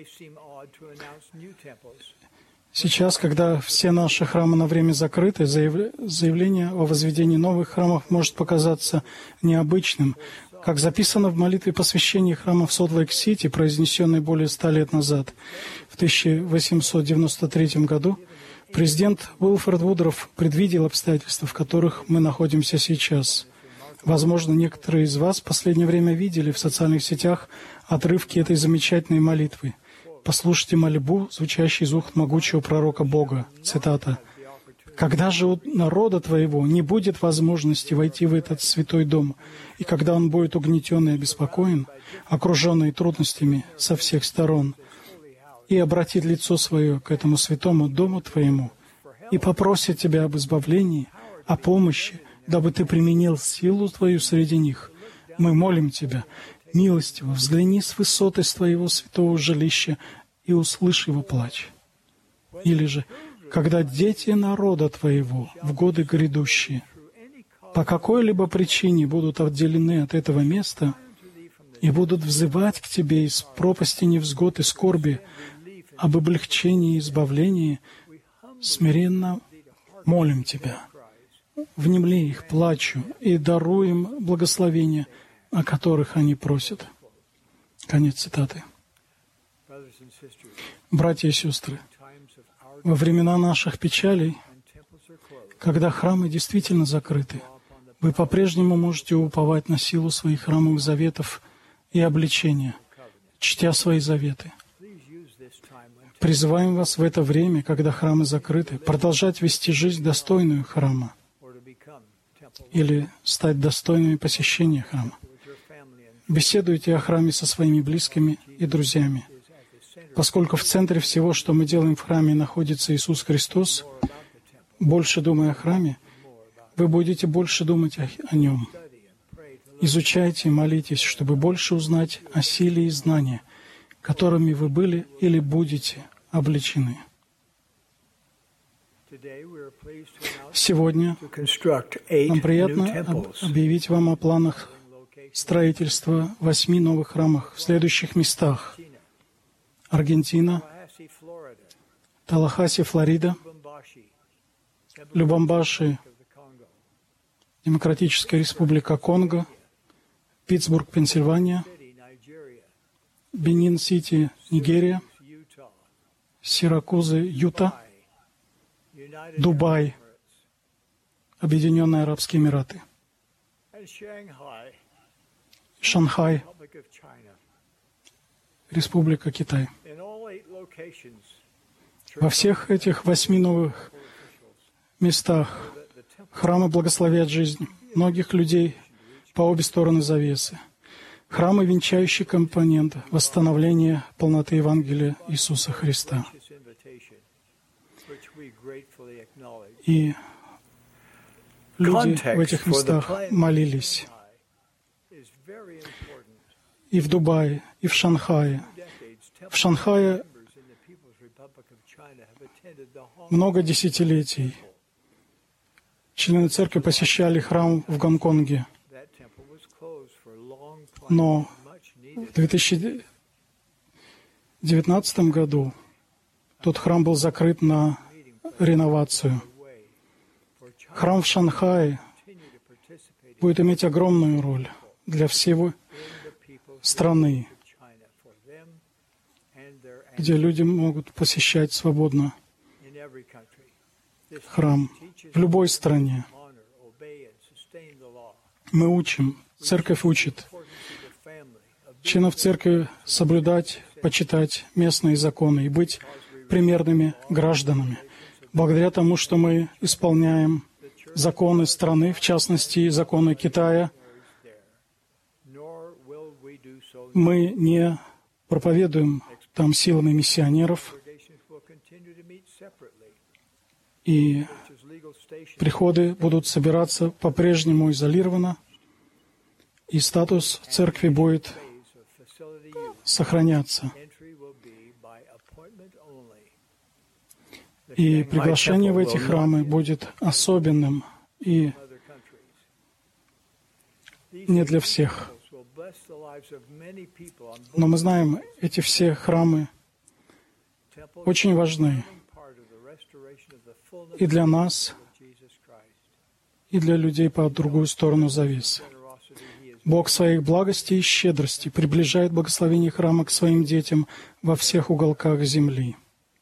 Сейчас, когда все наши храмы на время закрыты, заявление о возведении новых храмов может показаться необычным. Как записано в молитве посвящения храма в Солт-Лейк-Сити, произнесенной более 100 лет назад, в 1893 году, президент Уилфред Вудроф предвидел обстоятельства, в которых мы находимся сейчас. Возможно, некоторые из вас в последнее время видели в социальных сетях отрывки этой замечательной молитвы. Послушайте мольбу, звучащий из уст могучего пророка Бога. Цитата. «Когда же у народа твоего не будет возможности войти в этот святой дом, и когда он будет угнетен и обеспокоен, окруженный трудностями со всех сторон, и обратит лицо свое к этому святому дому твоему, и попросит тебя об избавлении, о помощи, дабы ты применил силу твою среди них, мы молим тебя, милостиво взгляни с высоты твоего святого жилища и услышь его плач». Или же, когда дети народа твоего в годы грядущие по какой-либо причине будут отделены от этого места и будут взывать к тебе из пропасти невзгод и скорби об облегчении и избавлении, смиренно молим тебя, внемли их плачу и даруй им благословения, о которых они просят. Конец цитаты. Братья и сестры, во времена наших печалей, когда храмы действительно закрыты, вы по-прежнему можете уповать на силу своих храмовых заветов и обличения, чтя свои заветы. Призываем вас в это время, когда храмы закрыты, продолжать вести жизнь достойную храма или стать достойными посещения храма. Беседуйте о храме со своими близкими и друзьями. Поскольку в центре всего, что мы делаем в храме, находится Иисус Христос, больше думая о храме, вы будете больше думать о Нем. Изучайте и молитесь, чтобы больше узнать о силе и знании, которыми вы были или будете облечены. Сегодня нам приятно объявить вам о планах строительства 8 новых храмов в следующих местах: Аргентина, Талахаси, Флорида, Любамбаши, Демократическая Республика Конго, Питтсбург, Пенсильвания, Бенин-Сити, Нигерия, Сиракузы, Юта, Дубай, Объединенные Арабские Эмираты, Шанхай, Республика Китай. Во всех этих 8 новых местах храмы благословят жизнь многих людей по обе стороны завесы. Храмы — венчающий компонент восстановления полноты Евангелия Иисуса Христа. И люди в этих местах молились. И в Дубае, и в Шанхае. В Шанхае много десятилетий члены церкви посещали храм в Гонконге. Но в 2019 году тот храм был закрыт на реновацию. Храм в Шанхае будет иметь огромную роль для всего страны, где люди могут посещать свободно храм в любой стране. Мы учим, церковь учит членов церкви соблюдать, почитать местные законы и быть примерными гражданами. Благодаря тому, что мы исполняем законы страны, в частности, законы Китая, мы не проповедуем там силами миссионеров, и приходы будут собираться по-прежнему изолированно, и статус церкви будет сохраняться. И приглашение в эти храмы будет особенным и не для всех. Но мы знаем, эти все храмы очень важны и для нас, и для людей по другую сторону завесы. Бог своих благостей и щедрости приближает благословение храма к своим детям во всех уголках земли.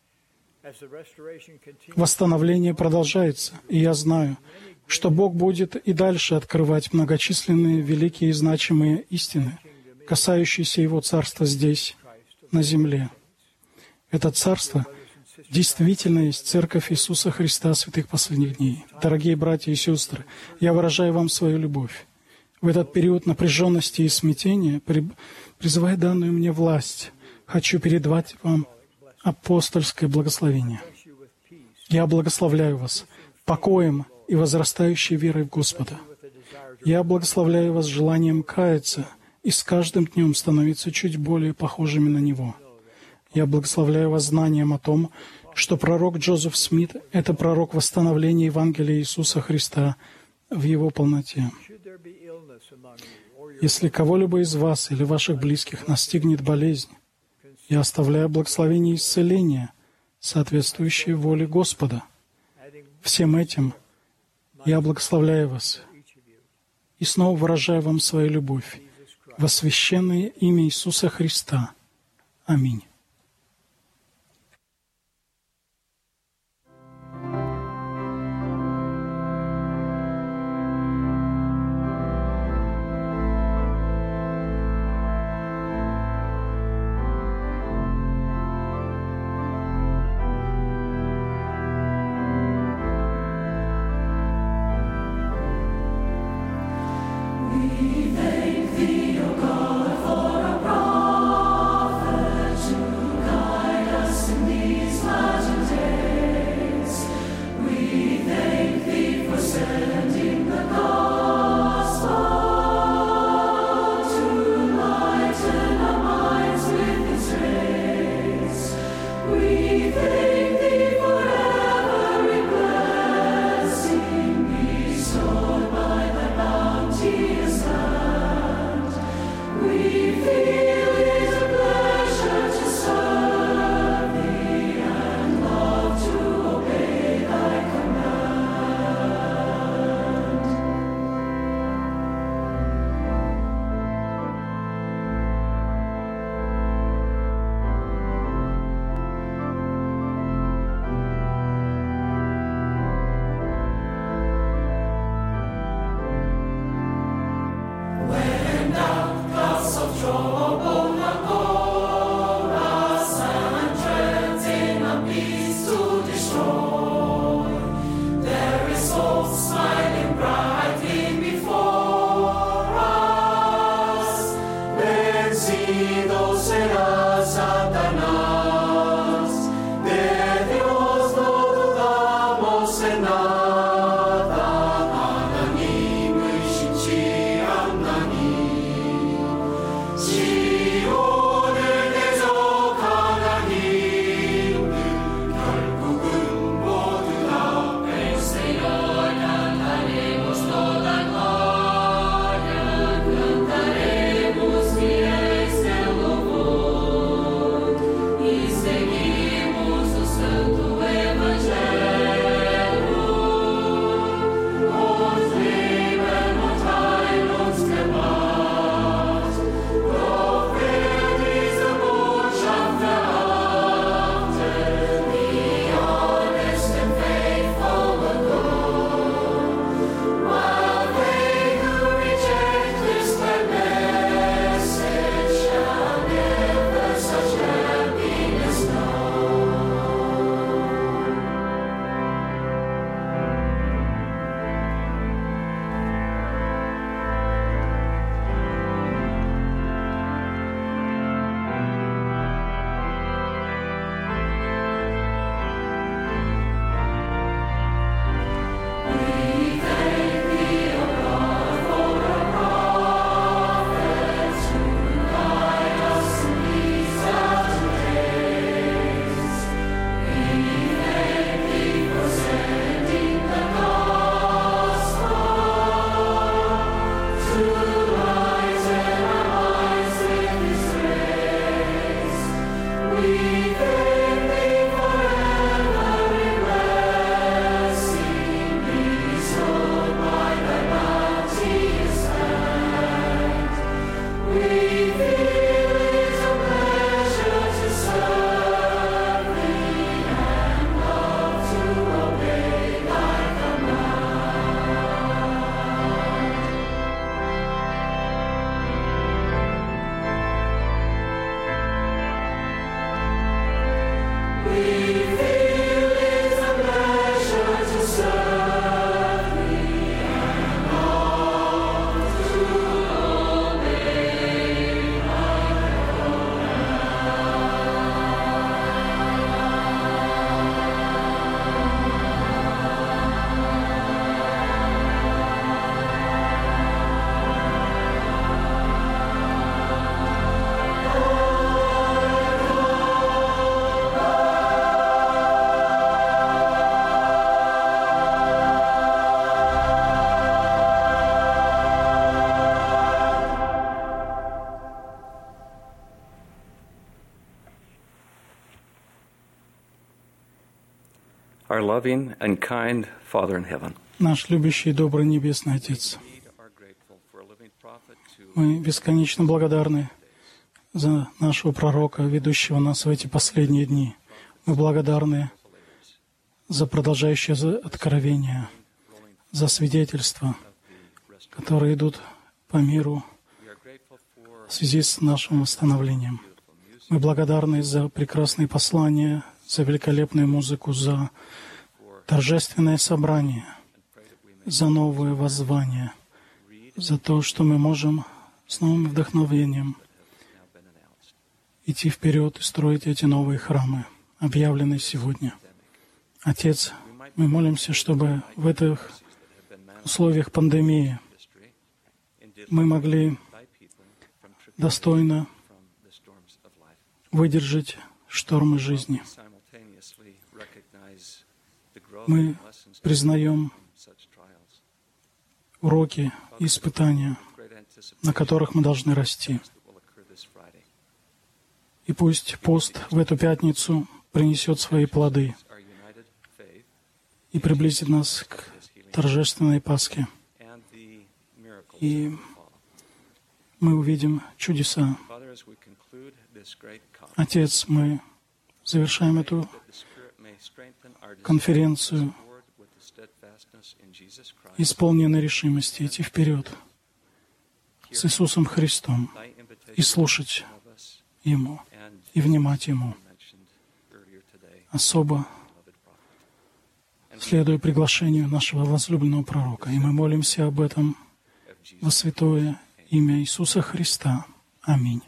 Восстановление продолжается, и я знаю, что Бог будет и дальше открывать многочисленные, великие и значимые истины, касающиеся Его Царства здесь, на земле. Это Царство действительно есть Церковь Иисуса Христа святых последних дней. Дорогие братья и сестры, я выражаю вам свою любовь. В этот период напряженности и смятения, призывая данную мне власть, хочу передавать вам апостольское благословение. Я благословляю вас покоем и возрастающей верой в Господа. Я благословляю вас желанием каяться и с каждым днем становиться чуть более похожими на Него. Я благословляю вас знанием о том, что пророк Джозеф Смит — это пророк восстановления Евангелия Иисуса Христа в его полноте. Если кого-либо из вас или ваших близких настигнет болезнь, я оставляю благословение исцеления, соответствующее воле Господа. Всем этим я благословляю вас и снова выражаю вам свою любовь во священное имя Иисуса Христа. Аминь. We thank Thee, O God, for a prophet Our loving and kind Father in heaven. Наш любящий и добрый Небесный Отец, мы бесконечно благодарны за нашего пророка, ведущего нас в эти последние дни. Мы благодарны за продолжающее откровение, за свидетельства, которые идут по миру в связи с нашим восстановлением. Мы благодарны за прекрасные послания, за великолепную музыку, за торжественное собрание, за новое воззвание, за то, что мы можем с новым вдохновением идти вперед и строить эти новые храмы, объявленные сегодня. Отец, мы молимся, чтобы в этих условиях пандемии мы могли достойно выдержать штормы жизни. Мы признаем уроки и испытания, на которых мы должны расти. И пусть пост в эту пятницу принесет свои плоды и приблизит нас к торжественной Пасхе. И мы увидим чудеса. Отец, мы завершаем эту конференцию, исполненной решимости идти вперед с Иисусом Христом и слушать Ему и внимать Ему. Особо следуя приглашению нашего возлюбленного пророка. И мы молимся об этом во святое имя Иисуса Христа. Аминь.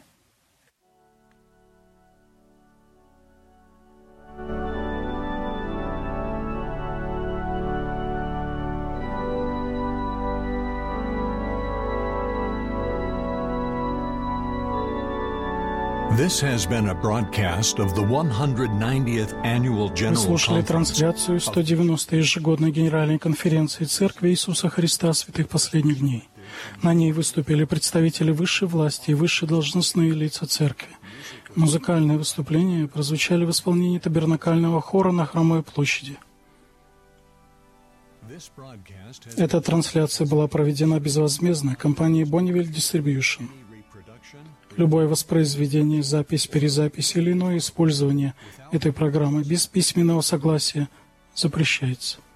This has been a broadcast of the 190th Annual Вы General слушали Conference. трансляцию 190-й ежегодной Генеральной конференции Церкви Иисуса Христа Святых Последних Дней. На ней выступили представители высшей власти и высшие должностные лица Церкви. Музыкальные выступления прозвучали в исполнении табернакального хора на Храмовой площади. Эта трансляция была проведена безвозмездно компанией Bonneville Distribution. Любое воспроизведение, запись, перезапись или иное использование этой программы без письменного согласия запрещается.